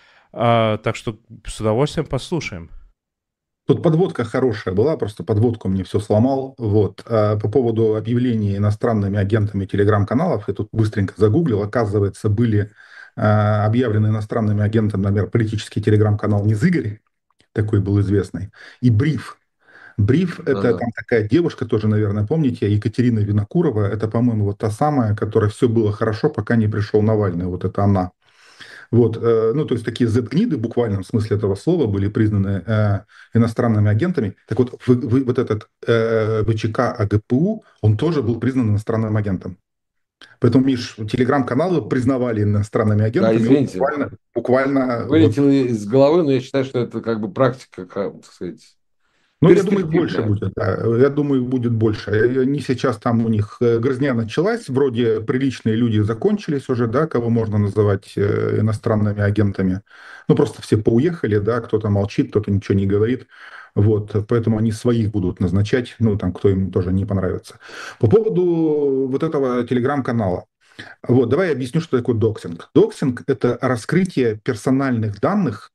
А, Так что с удовольствием послушаем. тут подводка хорошая была, просто подводку мне все сломал. Вот. А по поводу объявлений иностранными агентами телеграм-каналов, я тут быстренько загуглил, оказывается, были а, объявлены иностранными агентами, например, политический телеграм-канал «Незыгорь», такой был известный, и «Бриф». «Бриф» — это Ага. там такая девушка, тоже, наверное, помните, Екатерина Винокурова, это, по-моему, вот та самая, которая все было хорошо, пока не пришел Навальный, вот это она. Вот, э, ну, то есть такие Z-гниды в буквальном смысле этого слова были признаны э, иностранными агентами. Так вот, вы- вы- вот этот э, ВЧК АГПУ, он тоже был признан иностранным агентом. Поэтому, Миш, телеграм-каналы признавали иностранными Да, агентами вот извините, буквально, буквально вот. вылетело из головы, но я считаю, что это как бы практика, как, так сказать, Ну, я думаю, их больше перспективная. будет, да. Я думаю, их будет больше. Э, Они сейчас там у них э, грызня началась, вроде приличные люди закончились уже, да, кого можно называть э, иностранными агентами. Ну, просто все поуехали, да, кто-то молчит, кто-то ничего не говорит. Вот, поэтому они своих будут назначать, ну, там, кто им тоже не понравится. По поводу вот этого телеграм-канала. Вот, давай я объясню, что такое доксинг. Доксинг– это раскрытие персональных данных,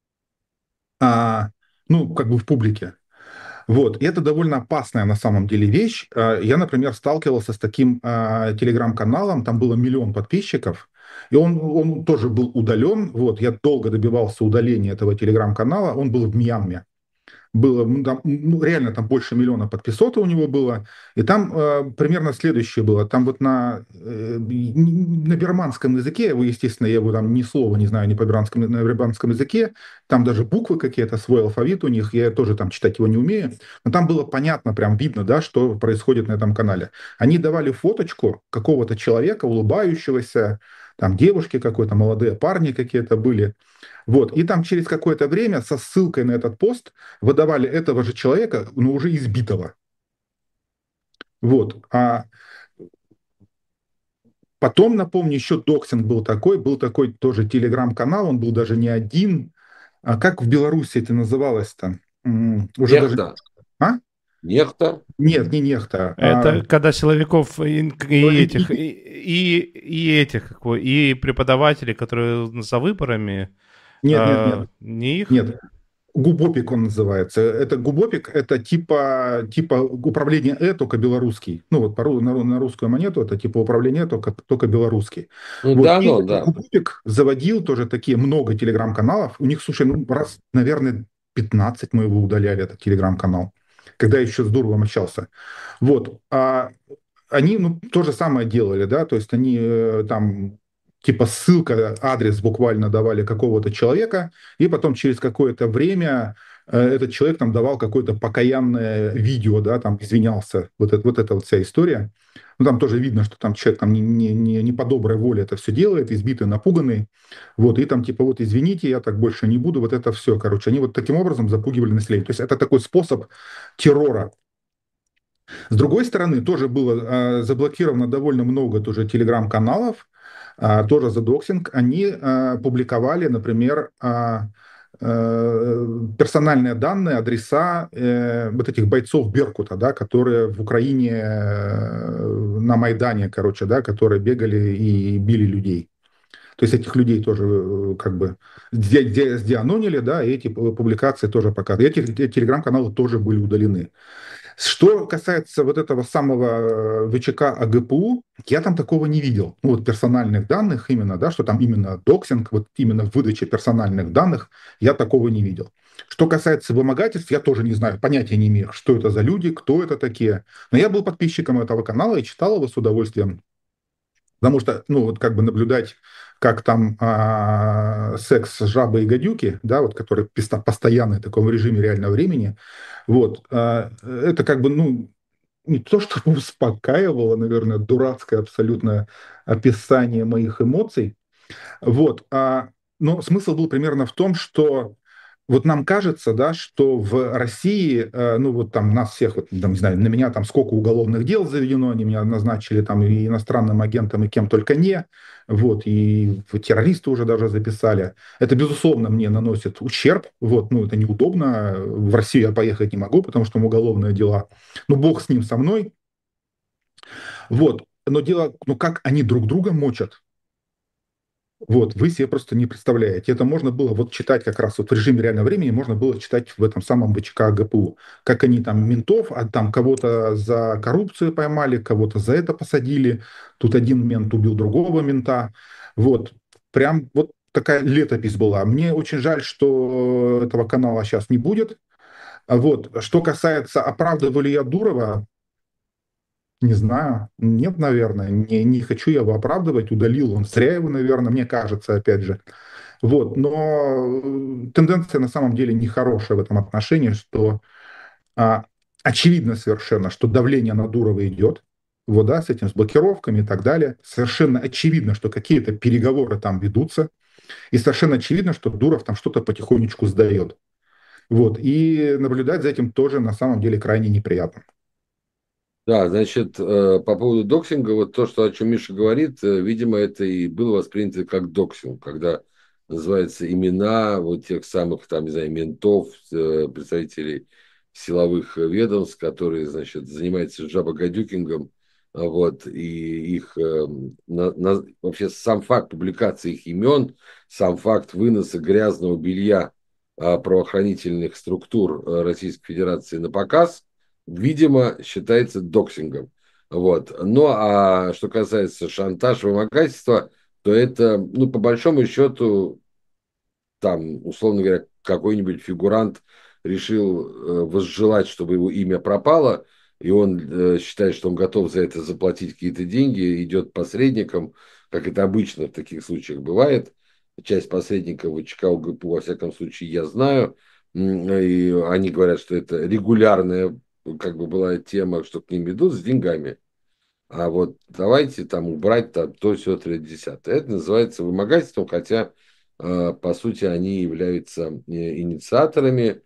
а, ну, как бы в публике. Вот, и это довольно опасная на самом деле вещь. А, Я, например, сталкивался с таким а, телеграм-каналом, там было миллион подписчиков, и он, он тоже был удален. Вот, я долго добивался удаления этого телеграм-канала, он был в Мьянме. Было, ну, там, ну, реально там больше миллиона подписок у него было, и там э, примерно следующее было, там вот на, э, на бирманском языке, его, естественно, я его там ни слова не знаю, ни по бирманскому, на бирманском языке, там даже буквы какие-то, свой алфавит у них, я тоже там читать его не умею, но там было понятно, прям видно, да, что происходит на этом канале. Они давали фоточку какого-то человека, улыбающегося, там девушки какой-то, молодые парни какие-то были, вот. И там через какое-то время со ссылкой на этот пост выдавали этого же человека, но уже избитого. Вот. А потом, напомню, еще доксинг был такой, был такой тоже телеграм-канал, он был даже не один. А как в Беларуси это называлось-то? М, Уже даже... Нехта, А? нехта. Нет, не нехта. А... Это когда силовиков и, и этих, и, и, и этих, как его, и преподавателей, которые за выборами, Нет, нет, нет, э, не их? нет. Губопик он называется. Это губопик, это типа, типа управление «э», только белорусский. Ну вот по, на, на русскую монету это типа управление «э», только, только белорусский. Ну, Вот. И давно, этот да. губопик заводил тоже такие много телеграм-каналов. У них, слушай, ну раз, наверное, пятнадцать мы его удаляли, этот телеграм-канал, когда я еще с Дуровым общался. Вот. А они, ну, то же самое делали, да, то есть они э, там типа ссылка, адрес буквально давали какого-то человека, и потом через какое-то время э, этот человек там давал какое-то покаянное видео, да, там извинялся, вот, это, вот эта вот вся история. Ну, там тоже видно, что там человек там не, не, не, не по доброй воле это все делает, избитый, напуганный, вот, и там типа вот извините, я так больше не буду, вот это все, короче, они вот таким образом запугивали население. То есть это такой способ террора. С другой стороны, тоже было а, заблокировано довольно много тоже телеграм-каналов, а, тоже за доксинг. Они а, публиковали, например, а, э, персональные данные, адреса э, вот этих бойцов Беркута, да, которые в Украине э, на Майдане, короче, да, которые бегали и били людей. То есть этих людей тоже э, как бы сде- сде- сдеанонили, да, и эти публикации тоже показывают. Эти, эти телеграм-каналы тоже были удалены. Что касается вот этого самого э, ВЧК АГПУ, я там такого не видел. Ну, вот персональных данных именно, да, что там именно доксинг, вот именно в выдаче персональных данных, я такого не видел. Что касается вымогательств, я тоже не знаю, понятия не имею, что это за люди, кто это такие. Но я был подписчиком этого канала и читал его с удовольствием. Потому что, ну, вот как бы наблюдать, как там а, секс жабы и гадюки, да, вот, который писта- постоянно в таком режиме реального времени, вот, а, это как бы, ну, не то чтобы успокаивало, наверное, дурацкое абсолютно описание моих эмоций, вот, а, но смысл был примерно в том, что вот нам кажется, да, что в России, э, ну вот там нас всех, вот, там, не знаю, на меня там сколько уголовных дел заведено, они меня назначили там и иностранным агентом, и кем только не, вот, и в террористы уже даже записали. Это, безусловно, мне наносит ущерб, вот, ну это неудобно, в Россию я поехать не могу, потому что там уголовные дела, ну бог с ним, со мной, вот, но дело, ну как они друг друга мочат, вот, вы себе просто не представляете. Это можно было вот читать как раз вот в режиме реального времени, можно было читать в этом самом ВЧК ГПУ, как они там ментов, а там кого-то за коррупцию поймали, кого-то за это посадили, тут один мент убил другого мента. Вот, прям вот такая летопись была. Мне очень жаль, что этого канала сейчас не будет. А вот, что касается, оправдываю ли я Дурова, не знаю. Нет, наверное. Не, не хочу я его оправдывать. Удалил он зря его, наверное, мне кажется, опять же. Вот. Но э, тенденция на самом деле нехорошая в этом отношении, что а, очевидно совершенно, что давление на Дурова идет. вот, да, с этим, с блокировками и так далее. Совершенно очевидно, что какие-то переговоры там ведутся, и совершенно очевидно, что Дуров там что-то потихонечку сдает. Вот, и наблюдать за этим тоже на самом деле крайне неприятно. Да, значит, э, по поводу доксинга, вот то, что, о чем Миша говорит, э, видимо, это и было воспринято как доксинг, когда называются имена вот тех самых, там, не знаю, ментов, э, представителей силовых ведомств, которые, значит, занимаются жабогодюкингом, а вот, и их, э, на- на- вообще сам факт публикации их имен, сам факт выноса грязного белья а, правоохранительных структур э, Российской Федерации на показ – видимо, считается доксингом. Вот. Ну, а что касается шантаж, вымогательства, то это, ну, по большому счету, там, условно говоря, какой-нибудь фигурант решил э, возжелать, чтобы его имя пропало, и он э, считает, что он готов за это заплатить какие-то деньги, идет посредником, как это обычно в таких случаях бывает. Часть посредников в ЧК УГПУ, во всяком случае, я знаю, и они говорят, что это регулярная как бы была тема, что к ним идут с деньгами. А вот давайте там убрать там, то, все, третье, десятое. Это называется вымогательством, хотя, э, по сути, они являются э, инициаторами.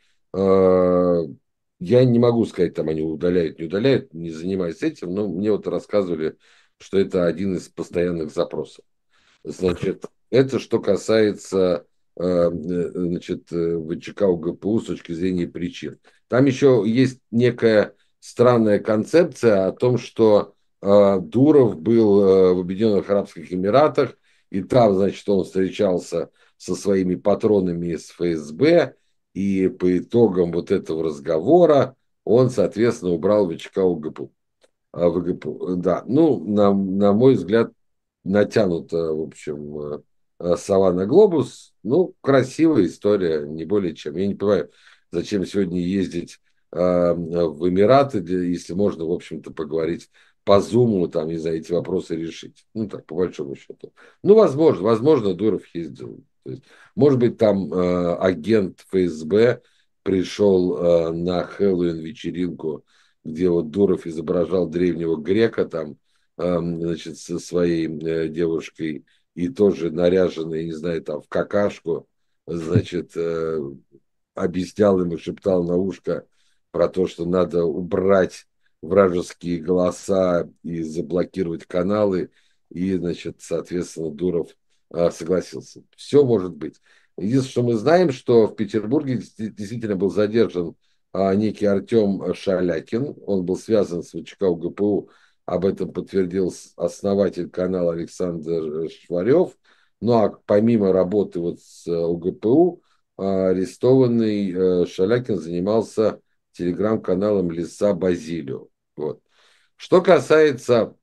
Э, я не могу сказать, там они удаляют, не удаляют, не занимаюсь этим, но мне вот рассказывали, что это один из постоянных запросов. Значит, это что касается э, э, значит, э, ВЧК УГПУ с точки зрения причин. Там еще есть некая странная концепция о том, что э, Дуров был э, в Объединенных Арабских Эмиратах, и там, значит, он встречался со своими патронами из ФСБ, и по итогам вот этого разговора он, соответственно, убрал ВЧК УГПУ. А, ВГПУ, да. Ну, на, на мой взгляд, натянута, в общем, э, э, сова на глобус. Ну, красивая история, не более чем. Я не понимаю, зачем сегодня ездить э, в Эмираты, для- если можно, в общем-то, поговорить по Зуму, там, не знаю, эти вопросы решить. Ну, так, по большому счету. Ну, возможно, возможно, Дуров ездил. То есть, может быть, там э, агент ФСБ пришел э, на Хэллоуин-вечеринку, где вот Дуров изображал древнего грека там, эм, значит, со своей э, девушкой и тоже наряженный, не знаю, там в какашку, значит, э, объяснял ему, шептал на ушко про то, что надо убрать вражеские голоса и заблокировать каналы, и, значит, соответственно, Дуров э, согласился. Все может быть. Единственное, что мы знаем, что в Петербурге действительно был задержан а, некий Артем Шалякин. Он был связан с ВЧК УГПУ. Об этом подтвердил основатель канала Александр Шварев. Ну а помимо работы вот с э, УГПУ, а, арестованный э, Шалякин занимался телеграм-каналом Лиса Базилио. Вот. Что касается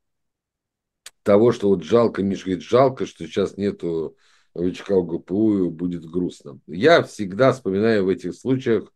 того, что вот жалко, Миша говорит, жалко, что сейчас нету ВЧК УГПУ, будет грустно. Я всегда вспоминаю в этих случаях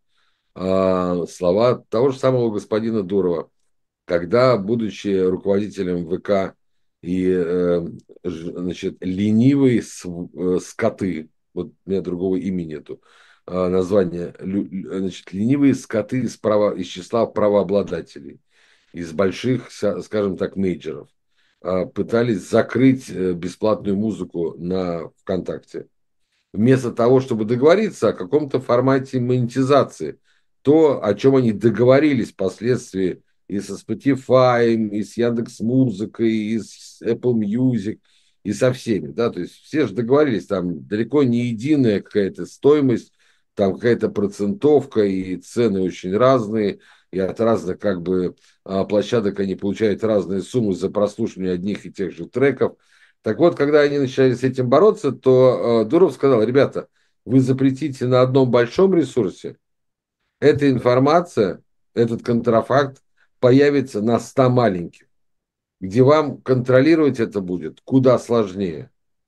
а, слова того же самого господина Дурова, когда, будучи руководителем ВК и, э, ж- значит, ленивые св- э, скоты, вот у меня другого имени нету, а, название, лю- лю- значит, ленивые скоты из, права, из числа правообладателей, из больших, ся- скажем так, мейджеров, а, пытались закрыть э, бесплатную музыку на ВКонтакте вместо того, чтобы договориться о каком-то формате монетизации. То, о чем они договорились впоследствии и со Spotify, и с Яндекс.Музыкой, и с Apple Music, и со всеми. Да? То есть все же договорились, там далеко не единая какая-то стоимость, там какая-то процентовка, и цены очень разные, и от разных как бы а, площадок они получают разные суммы за прослушивание одних и тех же треков. Так вот, когда они начали с этим бороться, то э, Дуров сказал, ребята, вы запретите на одном большом ресурсе, эта информация, этот контрафакт появится на ста маленьких, где вам контролировать это будет куда сложнее.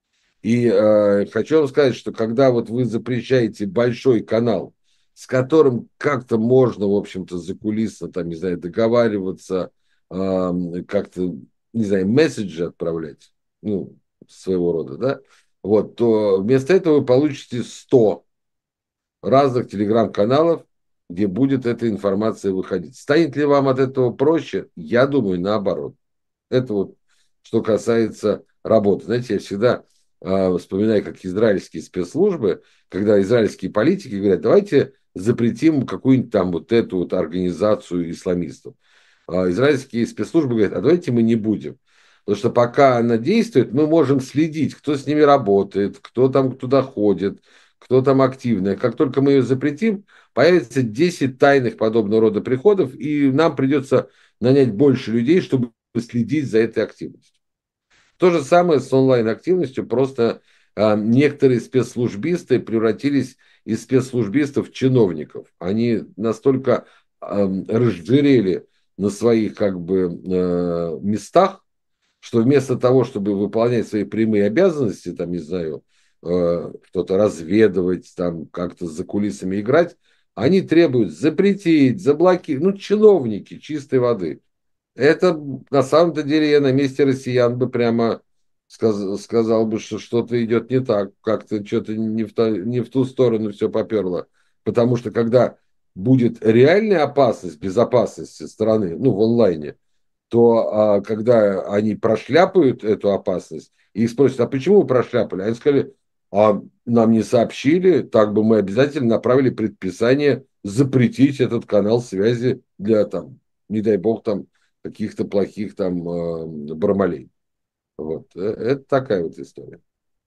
И э, хочу вам сказать, что когда вот вы запрещаете большой канал, с которым как-то можно, в общем-то, закулисно, там, не знаю, договариваться, э, как-то, не знаю, месседжи отправлять, ну, своего рода, да, вот, то вместо этого вы получите сто разных телеграм-каналов, где будет эта информация выходить. Станет ли вам от этого проще? Я думаю, наоборот. Это вот что касается работы. Знаете, я всегда э, вспоминаю, как израильские спецслужбы, когда израильские политики говорят, давайте запретим какую-нибудь там вот эту вот организацию исламистов. А израильские спецслужбы говорят, а давайте мы не будем. Потому что пока она действует, мы можем следить, кто с ними работает, кто там туда ходит, кто там активный. Как только мы ее запретим, появится десять тайных подобного рода приходов, и нам придется нанять больше людей, чтобы следить за этой активностью. То же самое с онлайн-активностью, просто а, некоторые спецслужбисты превратились из спецслужбистов в чиновников. Они настолько а, разжирели на своих как бы а, местах, что вместо того, чтобы выполнять свои прямые обязанности, там, не знаю, э, что-то разведывать, там, как-то за кулисами играть, они требуют запретить, заблокировать, ну, чиновники чистой воды. Это, на самом-то деле, я на месте россиян бы прямо сказ, сказал бы, что что-то идет не так, как-то что-то не в, то, не в ту сторону все поперло. Потому что, когда будет реальная опасность безопасности страны, ну, в онлайне, то а, когда они прошляпают эту опасность, и их спросят, а почему вы прошляпали? Они сказали, а нам не сообщили, так бы мы обязательно направили предписание запретить этот канал связи для, там, не дай бог, там, каких-то плохих там э, бармалей. Вот. Э, Это такая вот история.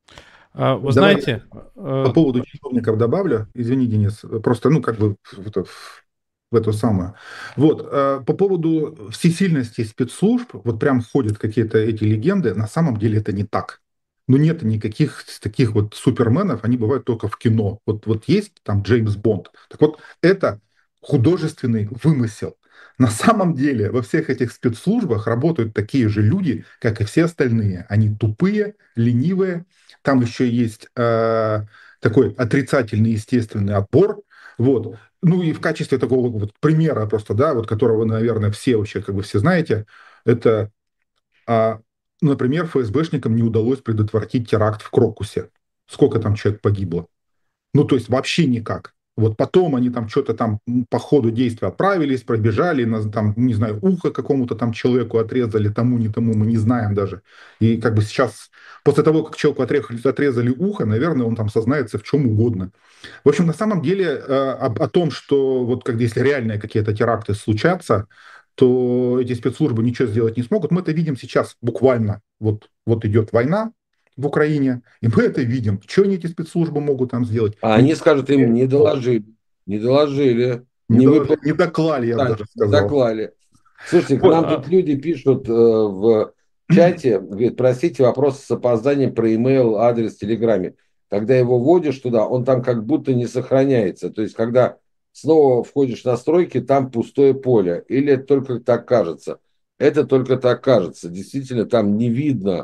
А, Вы Давайте знаете, по э, поводу чиновников добавлю. Извини, Денис, просто, ну, как бы в, это- в эту самую. Вот, э, по поводу всесильности спецслужб, вот прям ходят какие-то эти легенды, на самом деле это не так. Ну, нет никаких таких вот суперменов, они бывают только в кино. Вот, вот есть там Джеймс Бонд. Так вот, это художественный вымысел. На самом деле во всех этих спецслужбах работают такие же люди, как и все остальные. Они тупые, ленивые. Там еще есть э, такой отрицательный естественный отбор. Вот. Ну и в качестве такого вот примера просто, да, вот которого, наверное, все вообще как бы все знаете, это, а, например, ФСБшникам не удалось предотвратить теракт в Крокусе. Сколько там человек погибло? Ну, то есть вообще никак. Вот потом они там что-то там по ходу действия отправились, пробежали, на- там, не знаю, ухо какому-то там человеку отрезали, тому, не тому, мы не знаем даже. И как бы сейчас, после того, как человеку отрезали, отрезали ухо, наверное, он там сознается в чем угодно. В общем, на самом деле э, об- о, том, что вот когда если реальные какие-то теракты случатся, то эти спецслужбы ничего сделать не смогут. Мы это видим сейчас буквально. Вот, вот идет война в Украине, и мы это видим. Что они, эти спецслужбы, могут там сделать? А они Ничего скажут, им не не, доложили, не доложили, не, не доложили, выполнили, не доклали, я бы даже не сказал. доклали. Слушайте, к вот, нам тут а, люди пишут э, в чате, говорят, простите, вопрос с опозданием про email, адрес в Телеграме. Когда его вводишь туда, он там как будто не сохраняется. То есть, когда снова входишь в настройки, там пустое поле. Или это только так кажется? Это только так кажется. Действительно, там не видно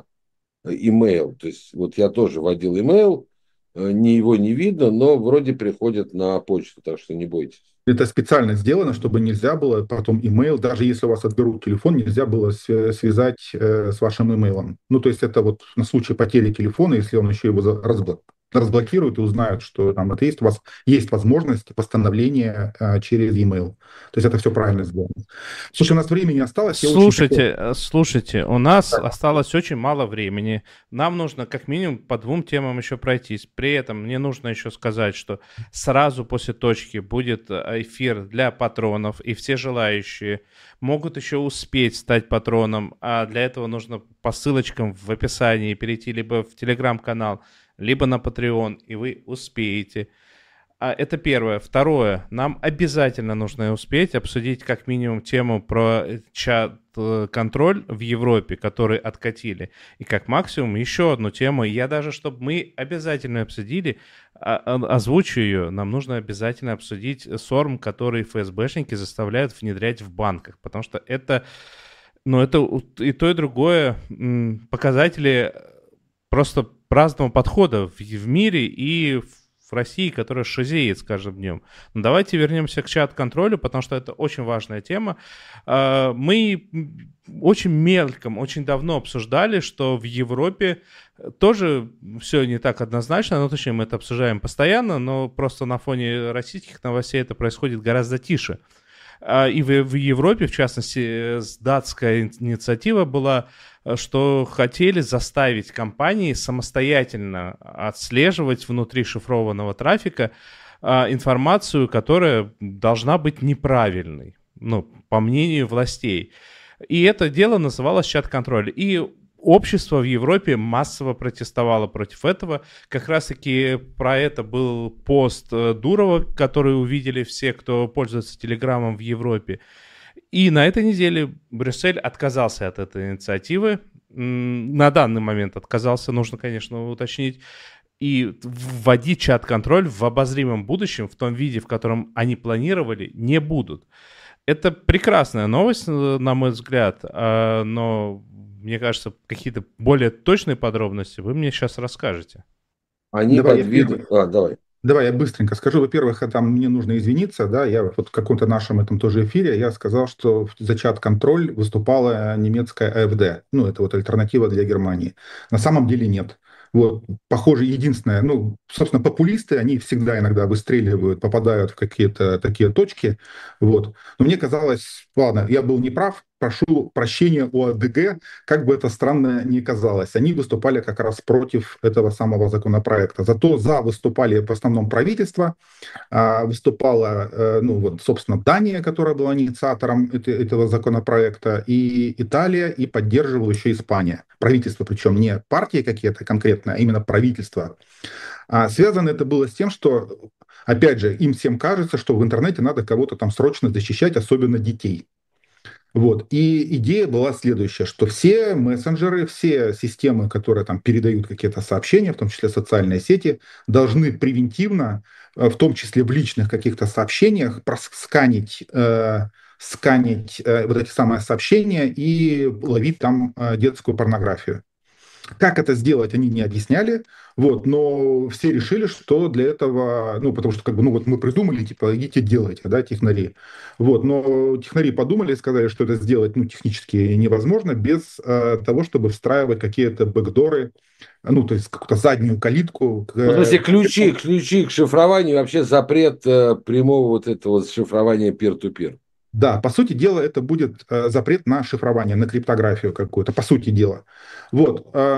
email. То есть, вот я тоже вводил email, э, ни его не видно, но вроде приходит на почту, так что не бойтесь. Это специально сделано, чтобы нельзя было потом имейл, даже если у вас отберут телефон, нельзя было свя- связать э, с вашим имейлом. Ну, то есть это вот на случай потери телефона, если он еще его за- разбл- разблокирует и узнают, что там это есть, у вас есть возможность восстановления э, через e-mail. То есть это все правильно сделано. Слушай, у нас времени осталось, я очень хотел... слушайте, э, слушайте, у нас Так, осталось очень мало времени. Нам нужно как минимум по двум темам еще пройтись. При этом мне нужно еще сказать, что сразу после точки будет э, эфир для патронов, и все желающие могут еще успеть стать патроном, а для этого нужно по ссылочкам в описании перейти либо в Телеграм-канал, либо на Patreon, и вы успеете. А, Это первое. Второе. Нам обязательно нужно успеть обсудить как минимум тему про э, чат-контроль в Европе, который откатили. И как максимум еще одну тему. Я даже, чтобы мы обязательно обсудили, а- а- озвучу ее, нам нужно обязательно обсудить сорм, который ФСБшники заставляют внедрять в банках. Потому что это, ну, это у- и то, и другое м, показатели просто разного подхода в, в мире и в в России, которая шизеет с каждым днем. Но давайте вернемся к чат-контролю, потому что это очень важная тема. А, Мы очень мельком, очень давно обсуждали, что в Европе тоже все не так однозначно, ну, точнее, мы это обсуждаем постоянно, но просто на фоне российских новостей это происходит гораздо тише. А, И в, в Европе, в частности, э, с- датская инициатива была, э, что хотели заставить компании самостоятельно отслеживать внутри шифрованного трафика а, информацию, которая должна быть неправильной, ну, по мнению властей. И это дело называлось чат-контроль. И общество в Европе массово протестовало против этого. Как раз-таки про это был пост э, Дурова, который увидели все, кто пользуется Телеграмом в Европе. И на этой неделе Брюссель отказался от этой инициативы. М, На данный момент отказался, нужно, конечно, уточнить. И вводить чат-контроль в обозримом будущем, в том виде, в котором они планировали, не будут. Это прекрасная новость, э, на мой взгляд, а, но мне кажется, какие-то более точные подробности вы мне сейчас расскажете. Они Давай под я видом... первый. А, давай. Давай я быстренько скажу. Во-первых, а там мне нужно извиниться, да, я вот в каком-то нашем этом тоже эфире я сказал, что за чат-контроль выступала немецкая АфД, ну, это вот альтернатива для Германии. На самом деле нет. Вот, похоже, единственное, ну, собственно, популисты, они всегда иногда выстреливают, попадают в какие-то такие точки, вот. Но мне казалось, ладно, я был неправ, прошу прощения у АДГ, как бы это странно ни казалось. Они выступали как раз против этого самого законопроекта. Зато за выступали в основном правительство, а, выступала, э, ну вот, собственно, Дания, которая была инициатором эт- этого законопроекта, и Италия, и поддерживала еще Испания. Правительство, причем не партии какие-то конкретные, а именно правительство. А связано это было с тем, что, опять же, им всем кажется, что в интернете надо кого-то там срочно защищать, особенно детей. Вот. И идея была следующая, что все мессенджеры, все системы, которые там передают какие-то сообщения, в том числе социальные сети, должны превентивно, э, в том числе в личных каких-то сообщениях, просканить, э, сканить э, вот эти самые сообщения и ловить там э, детскую порнографию. Как это сделать, они не объясняли, вот, но все решили, что для этого, ну, потому что, как бы, ну, вот мы придумали, типа, идите делайте, да, технари. Вот, но технари подумали и сказали, что это сделать, ну, технически невозможно без э, того, чтобы встраивать какие-то бэкдоры, ну, то есть какую-то заднюю калитку. К, Ну, в смысле, э, ключи, ключи к шифрованию, вообще запрет э, прямого вот этого шифрования peer-to-peer. да, по сути дела, это будет э, запрет на шифрование, на криптографию какую-то, по сути дела. Вот. э,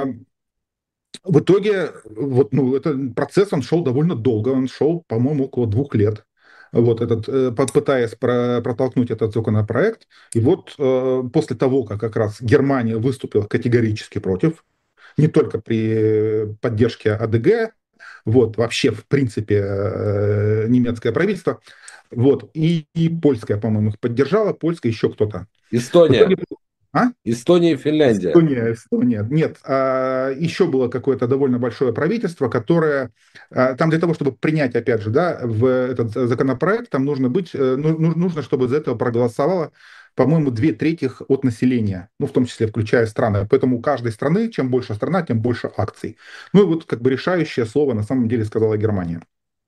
В итоге, вот, ну, этот процесс, он шел довольно долго, он шел, по-моему, около двух лет, вот, этот, э, по- пытаясь про- протолкнуть этот законопроект. И вот э, после того, как как раз Германия выступила категорически против, не только при поддержке АДГ, вот, вообще, в принципе, э, немецкое правительство, вот, и, и польское, по-моему, их поддержало, польское, еще кто-то. В Эстония. итоге, а? Эстония и Финляндия. Эстония, Эстония. Нет, а, еще было какое-то довольно большое правительство, которое а, там для того, чтобы принять, опять же, да, в этот законопроект, там нужно быть, э, ну, ну- нужно, чтобы за этого проголосовало, по-моему, две трети от населения, ну, в том числе включая страны. Поэтому у каждой страны, чем больше страна, тем больше акций. Ну и вот как бы решающее слово на самом деле сказала Германия.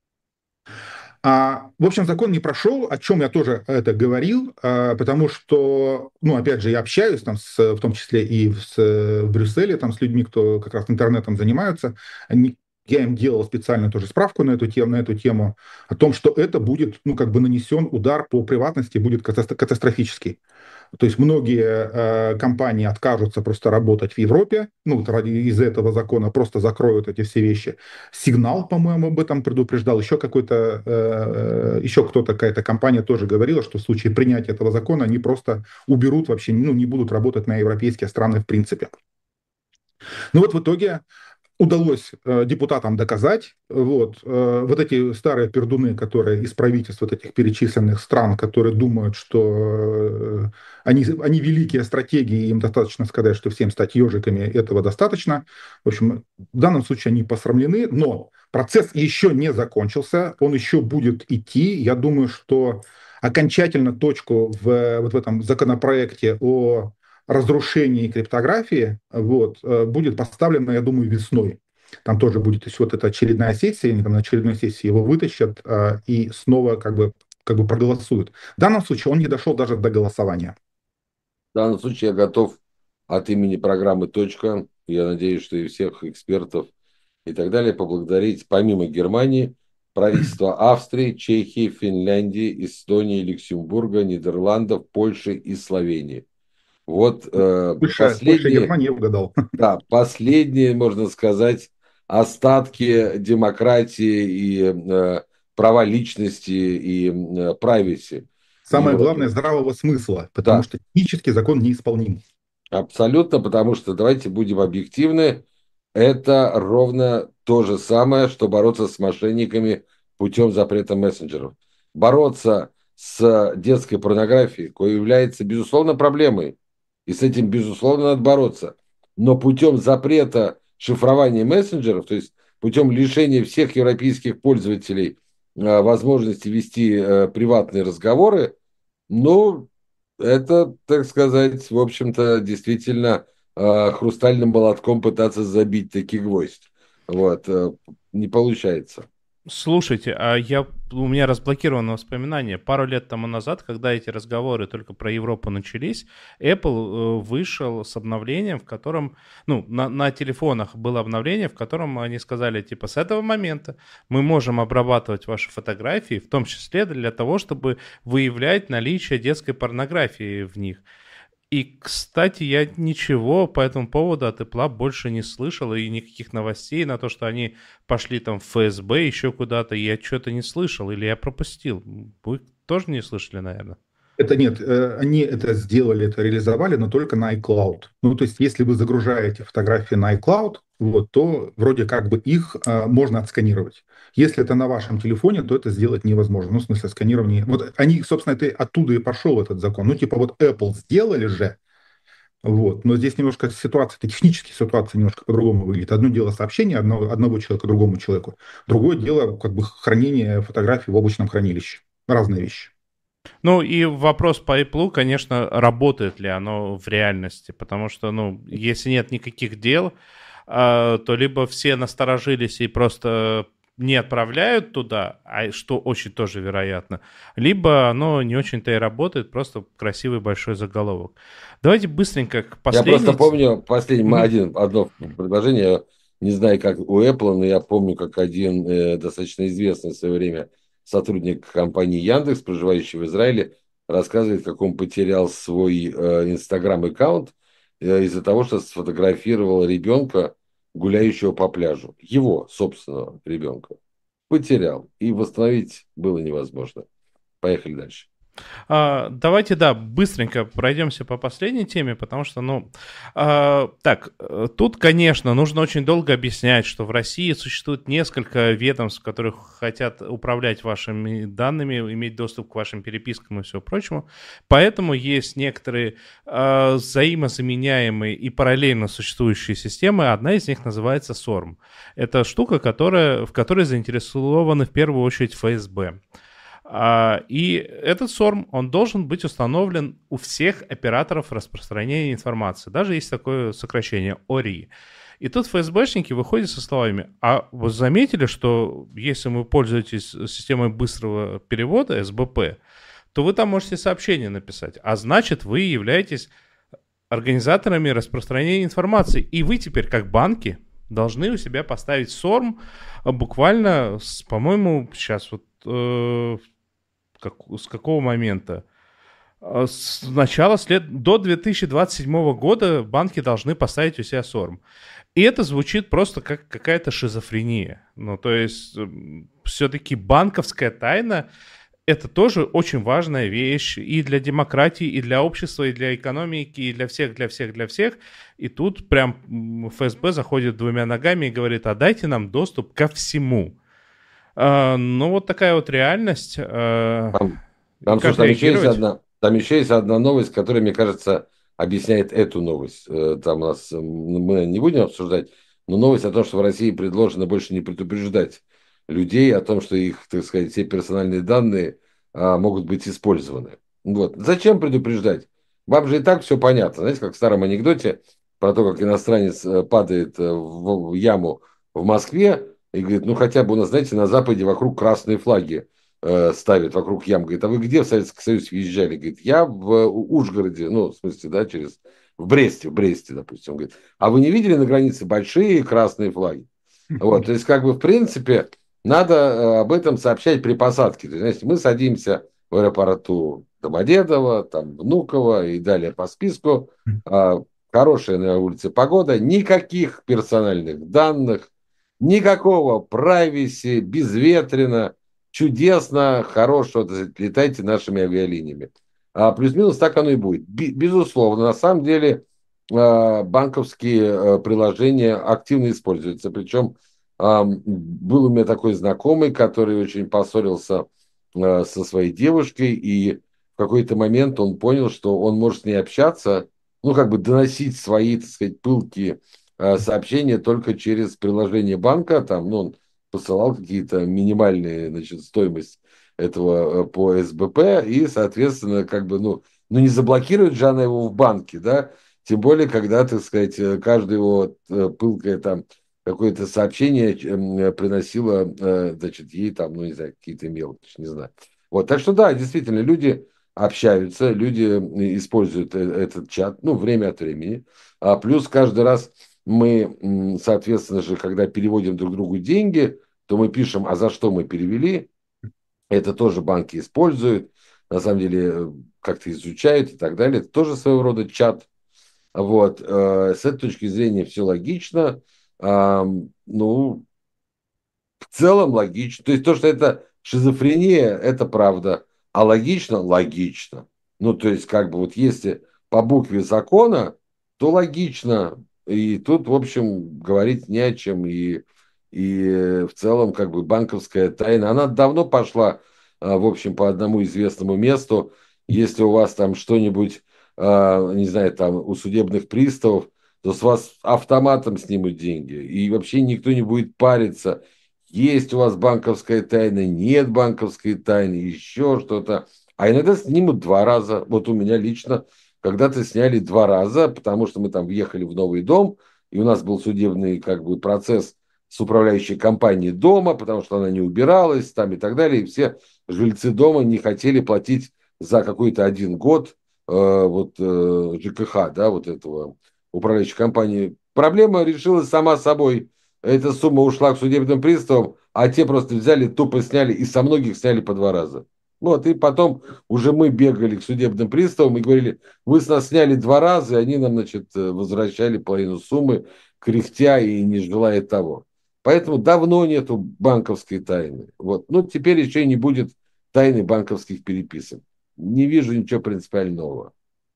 А, в общем, закон не прошел, о чем я тоже это говорил, а, потому что, ну, опять же, я общаюсь там, с, в том числе и в, с, в Брюсселе, там, с людьми, кто как раз интернетом занимаются. Они, я им делал специально тоже справку на эту тему, на эту тему, о том, что это будет, ну, как бы нанесен удар по приватности, будет катастро- катастрофический. То есть многие э, компании откажутся просто работать в Европе, ну, вот ради из-за этого закона просто закроют эти все вещи. Сигнал, по-моему, об этом предупреждал. Еще какой-то, э, еще кто-то, какая-то компания тоже говорила, что в случае принятия этого закона они просто уберут вообще, ну, не будут работать на европейские страны в принципе. Ну вот в итоге удалось э, депутатам доказать, вот, э, вот эти старые пердуны, которые из правительств вот этих перечисленных стран, которые думают, что э, они, они великие стратегии, им достаточно сказать, что всем стать ежиками, этого достаточно. В общем, в данном случае они посрамлены, но процесс еще не закончился, он еще будет идти. Я думаю, что окончательно точку в, вот в этом законопроекте о разрушении криптографии вот, э, будет поставлено, я думаю, весной. Там тоже будет, то есть вот эта очередная сессия, они там на очередной сессии его вытащат а, и снова как бы, как бы проголосуют. В данном случае он не дошел даже до голосования. В данном случае я готов от имени программы «Точка», я надеюсь, что и всех экспертов и так далее, поблагодарить, помимо Германии, правительства Австрии, Чехии, Финляндии, Эстонии, Люксембурга, Нидерландов, Польши и Словении. Вот э, Польша, Польша и последние, Германия, я угадал. да, последние, можно сказать, остатки демократии и э, права личности и э, privacy в Самое Европе. главное, здравого смысла, потому Да, что технически закон неисполним. абсолютно, потому что, давайте будем объективны, это ровно то же самое, что бороться с мошенниками путем запрета мессенджеров. Бороться с детской порнографией, кое является, безусловно, проблемой, и с этим, безусловно, надо бороться. Но путем запрета шифрования мессенджеров, то есть путем лишения всех европейских пользователей э, возможности вести э, приватные разговоры, ну, это, так сказать, в общем-то, действительно э, хрустальным молотком пытаться забить таки гвоздь. Вот, э, не получается. Слушайте, а я, у меня разблокировано воспоминание. Пару лет тому назад, когда эти разговоры только про Европу начались, Apple э, вышел с обновлением, в котором, ну, на, на телефонах было обновление, в котором они сказали, типа, с этого момента мы можем обрабатывать ваши фотографии, в том числе для того, чтобы выявлять наличие детской порнографии в них. И, кстати, я ничего по этому поводу от Apple больше не слышал, и никаких новостей на то, что они пошли там в эф эс бэ, еще куда-то, я что-то не слышал, или я пропустил. Вы тоже не слышали, наверное? Это нет, э, они это сделали, это реализовали, но только на iCloud. Ну, то есть, если вы загружаете фотографии на iCloud, вот, то вроде как бы их э, можно отсканировать. Если это на вашем телефоне, то это сделать невозможно. Ну, в смысле, сканирование. Вот они, собственно, это оттуда и пошел этот закон. Ну, типа вот Apple сделали же, вот, но здесь немножко ситуация, технически ситуация немножко по-другому выглядит. Одно дело сообщение одного, одного человека другому человеку, другое дело как бы хранение фотографий в облачном хранилище. Разные вещи. Ну и вопрос по Apple, конечно, работает ли оно в реальности, потому что, ну, если нет никаких дел, а, то либо все насторожились и просто не отправляют туда, а что очень тоже вероятно, либо оно не очень-то и работает, просто красивый большой заголовок. Давайте быстренько к Я просто последней... помню последний, Мгм. один, одно предложение, я не знаю, как у Apple, но я помню, как один э, достаточно известный в свое время сотрудник компании Яндекс, проживающий в Израиле, рассказывает, как он потерял свой Инстаграм-аккаунт э, из-за того, что сфотографировал ребенка, гуляющего по пляжу. Его собственного ребенка. Потерял. И восстановить было невозможно. Поехали дальше. А, давайте, да, быстренько пройдемся по последней теме, потому что, ну, а, так, э, тут, конечно, нужно очень долго объяснять, что в России существует несколько ведомств, которые хотят управлять вашими данными, иметь доступ к вашим перепискам и всего прочему. Поэтому есть некоторые а, взаимозаменяемые и параллельно существующие системы. Одна из них называется сорм. Это штука, которая, в которой заинтересованы в первую очередь эф эс бэ. А, И этот сорм, он должен быть установлен у всех операторов распространения информации. Даже есть такое сокращение о эр и. И тут эф эс бэшники выходят со словами: а вы заметили, что если вы пользуетесь системой быстрого перевода, эс бэ пэ, то вы там можете сообщение написать, а значит, вы являетесь организаторами распространения информации. И вы теперь, как банки, должны у себя поставить сорм а, буквально, с, по-моему, сейчас вот э, как, с какого момента? А, С начала след... До две тысячи двадцать седьмого года банки должны поставить у себя сорм. И это звучит просто как какая-то шизофрения. Ну, то есть, все-таки банковская тайна — это тоже очень важная вещь и для демократии, и для общества, и для экономики, и для всех, для всех, для всех. И тут прям эф эс бэ заходит двумя ногами и говорит: а дайте нам доступ ко всему. А, ну, вот такая вот реальность. А, Там, и там, слушай, как там еще есть реагировать? одна, там еще есть одна новость, которая, мне кажется, объясняет эту новость. Э, Там у нас, м, мы не будем обсуждать, но новость о том, что в России предложено больше не предупреждать людей о том, что их, так сказать, все персональные данные а, могут быть использованы. Вот. Зачем предупреждать? Вам же и так все понятно. Знаете, как в старом анекдоте про то, как иностранец э, падает э, в в яму в Москве и говорит: ну хотя бы у нас, знаете, на Западе вокруг красные флаги э, ставит вокруг ям. Говорит: а вы где в Советский Союз въезжали? Говорит: я в Ужгороде, ну, в смысле, да, через... В Бресте, в Бресте, допустим. Он говорит: а вы не видели на границе большие красные флаги? Вот, то есть, как бы, в принципе, надо э, об этом сообщать при посадке. То есть, знаете, мы садимся в аэропорту Домодедово, там, Внуково и далее по списку. А, Хорошая на улице погода, никаких персональных данных, никакого privacy, безветренно, чудесно, хорошо, так сказать, летайте нашими авиалиниями. А плюс-минус так оно и будет. Би- Безусловно, на самом деле а, банковские э, приложения активно используются. Причем ам, был у меня такой знакомый, который очень поссорился э, со своей девушкой, и в какой-то момент он понял, что он может с ней общаться, ну, как бы доносить свои, так сказать, пылкие э, сообщения только через приложение банка. Там, ну, он посылал какие-то минимальные, значит, стоимость этого э, по эс бэ пэ, и, соответственно, как бы, ну, ну, не заблокирует же она его в банке, да, тем более, когда, так сказать, э, каждое его э, пылкое там какое-то сообщение э, приносило, э, значит, ей там, ну, не знаю, какие-то мелочи, не знаю. Вот, так что, да, действительно, люди общаются, люди э, используют э, этот чат, ну, время от времени. А плюс каждый раз мы, м, соответственно же, когда переводим друг другу деньги, то мы пишем, а за что мы перевели. Это тоже банки используют, на самом деле э, как-то изучают и так далее. Это тоже своего рода чат. Вот. э, С этой точки зрения все логично. Ам, Ну, в целом логично. То есть то, что это шизофрения, это правда. А логично? Логично. Ну, то есть, как бы вот если по букве закона, то логично. И тут, в общем, говорить не о чем. И, и в целом, как бы банковская тайна, она давно пошла, а, в общем, по одному известному месту. Если у вас там что-нибудь, а, не знаю, там у судебных приставов, то с вас автоматом снимут деньги. И вообще никто не будет париться, есть у вас банковская тайна, нет банковской тайны, еще что-то. А иногда снимут два раза. Вот у меня лично когда-то сняли два раза, потому что мы там въехали в новый дом, и у нас был судебный как бы процесс с управляющей компанией дома, потому что она не убиралась там и так далее. И все жильцы дома не хотели платить за какой-то один год э, вот э, жэ ка ха, да, вот этого управляющей компании. Проблема решилась сама собой. Эта сумма ушла к судебным приставам, а те просто взяли, тупо сняли, и со многих сняли по два раза. Вот, и потом уже мы бегали к судебным приставам и говорили, вы с нас сняли два раза, и они нам, значит, э, возвращали половину суммы, кряхтя и не желая того. Поэтому давно нету банковской тайны. Вот. Ну, теперь еще и не будет тайны банковских переписок. Не вижу ничего принципиального.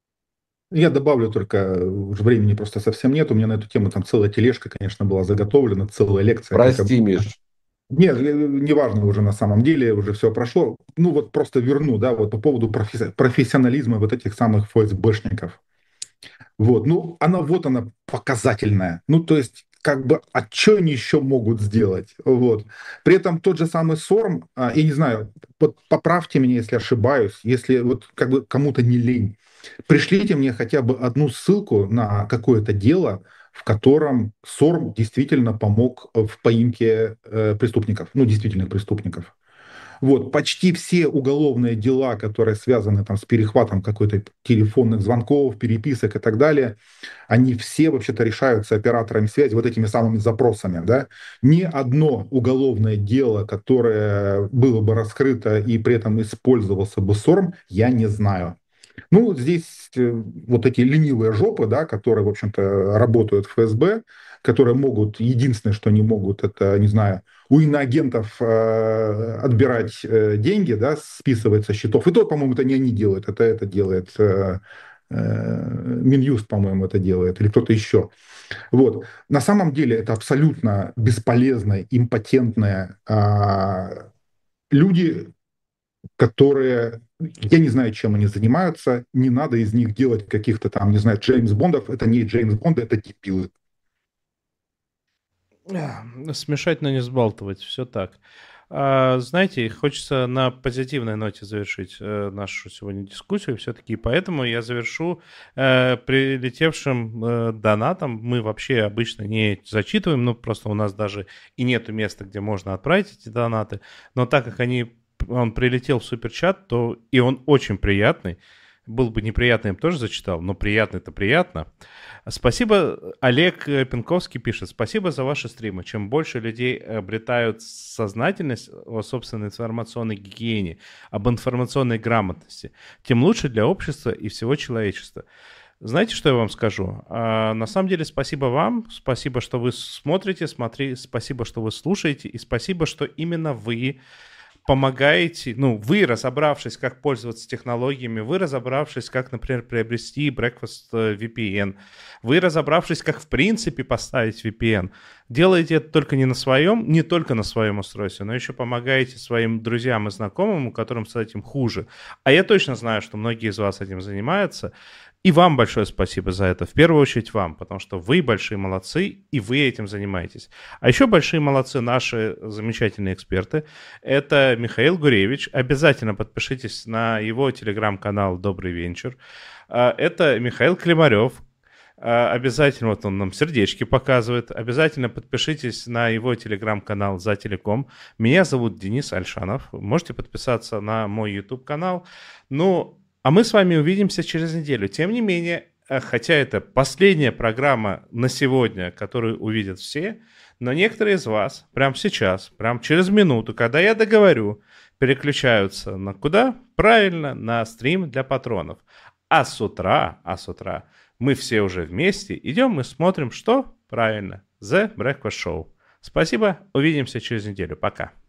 Я добавлю только, э, уже времени просто совсем нет. У меня на эту тему там целая тележка, конечно, была заготовлена, целая лекция, как об- Прости, Миш. Нет, э, неважно уже на самом деле, уже все прошло. Ну вот просто верну, да, вот по поводу професси- профессионализма вот этих самых эф эс бэшников. Вот, ну, она вот она показательная. Ну, то есть, как бы, а что они еще могут сделать? Вот. При этом тот же самый сорм, а, я не знаю, вот поправьте меня, если ошибаюсь, если вот как бы кому-то не лень, пришлите мне хотя бы одну ссылку на какое-то дело, в котором сорм действительно помог в поимке э, преступников, ну, действительных преступников. Вот, почти все уголовные дела, которые связаны там с перехватом какой-то телефонных звонков, переписок и так далее, они все вообще-то решаются операторами связи вот этими самыми запросами, да. Ни одно уголовное дело, которое было бы раскрыто и при этом использовался бы сорм, я не знаю. Ну, здесь э, вот эти ленивые жопы, да, которые, в общем-то, работают в эф эс бэ, которые могут, единственное, что они могут, это, не знаю, у иноагентов э, отбирать э, деньги, да, списывать со счетов. И то, по-моему, это не они делают, это это делает э, э, Минюст, по-моему, это делает, или кто-то еще. Вот. На самом деле это абсолютно бесполезные, импотентные а, люди, которые, я не знаю, чем они занимаются, не надо из них делать каких-то там, не знаю, Джеймс Бондов, это не Джеймс Бонд, это дебилы. А, Смешать, но не сбалтывать, все так. А, знаете, хочется на позитивной ноте завершить э, нашу сегодня дискуссию, все-таки, поэтому я завершу э, прилетевшим э, донатом. Мы вообще обычно не зачитываем, ну просто у нас даже и нету места, где можно отправить эти донаты, но так как они, он прилетел в суперчат, то и он очень приятный. Было бы неприятно, им тоже зачитал, но приятно-то приятно. Спасибо, Олег Пенковский пишет. Спасибо за ваши стримы. Чем больше людей обретают сознательность о собственной информационной гигиене, об информационной грамотности, тем лучше для общества и всего человечества. Знаете, что я вам скажу? А, на самом деле, спасибо вам, спасибо, что вы смотрите, смотри, спасибо, что вы слушаете, и спасибо, что именно вы помогаете, ну, вы, разобравшись, как пользоваться технологиями, вы, разобравшись, как, например, приобрести Breakfast ви пи эн, вы, разобравшись, как, в принципе, поставить ви пи эн, делаете это только не на своем, не только на своем устройстве, но еще помогаете своим друзьям и знакомым, у которых с этим хуже. А я точно знаю, что многие из вас этим занимаются. И вам большое спасибо за это, в первую очередь вам, потому что вы большие молодцы, и вы этим занимаетесь. А еще большие молодцы наши замечательные эксперты. Это Михаил Гуревич. Обязательно подпишитесь на его телеграм-канал «Добрый вечер». Это Михаил Климарев. Обязательно, вот он нам сердечки показывает. Обязательно подпишитесь на его телеграм-канал «За телеком». Меня зовут Денис Альшанов. Можете подписаться на мой YouTube-канал. Ну, а мы с вами увидимся через неделю. Тем не менее, хотя это последняя программа на сегодня, которую увидят все, но некоторые из вас прямо сейчас, прямо через минуту, когда я договорю, переключаются на куда? Правильно, на стрим для патронов. А с утра, а с утра мы все уже вместе идем и смотрим, что? Правильно, The Breakfast Show. Спасибо, увидимся через неделю. Пока.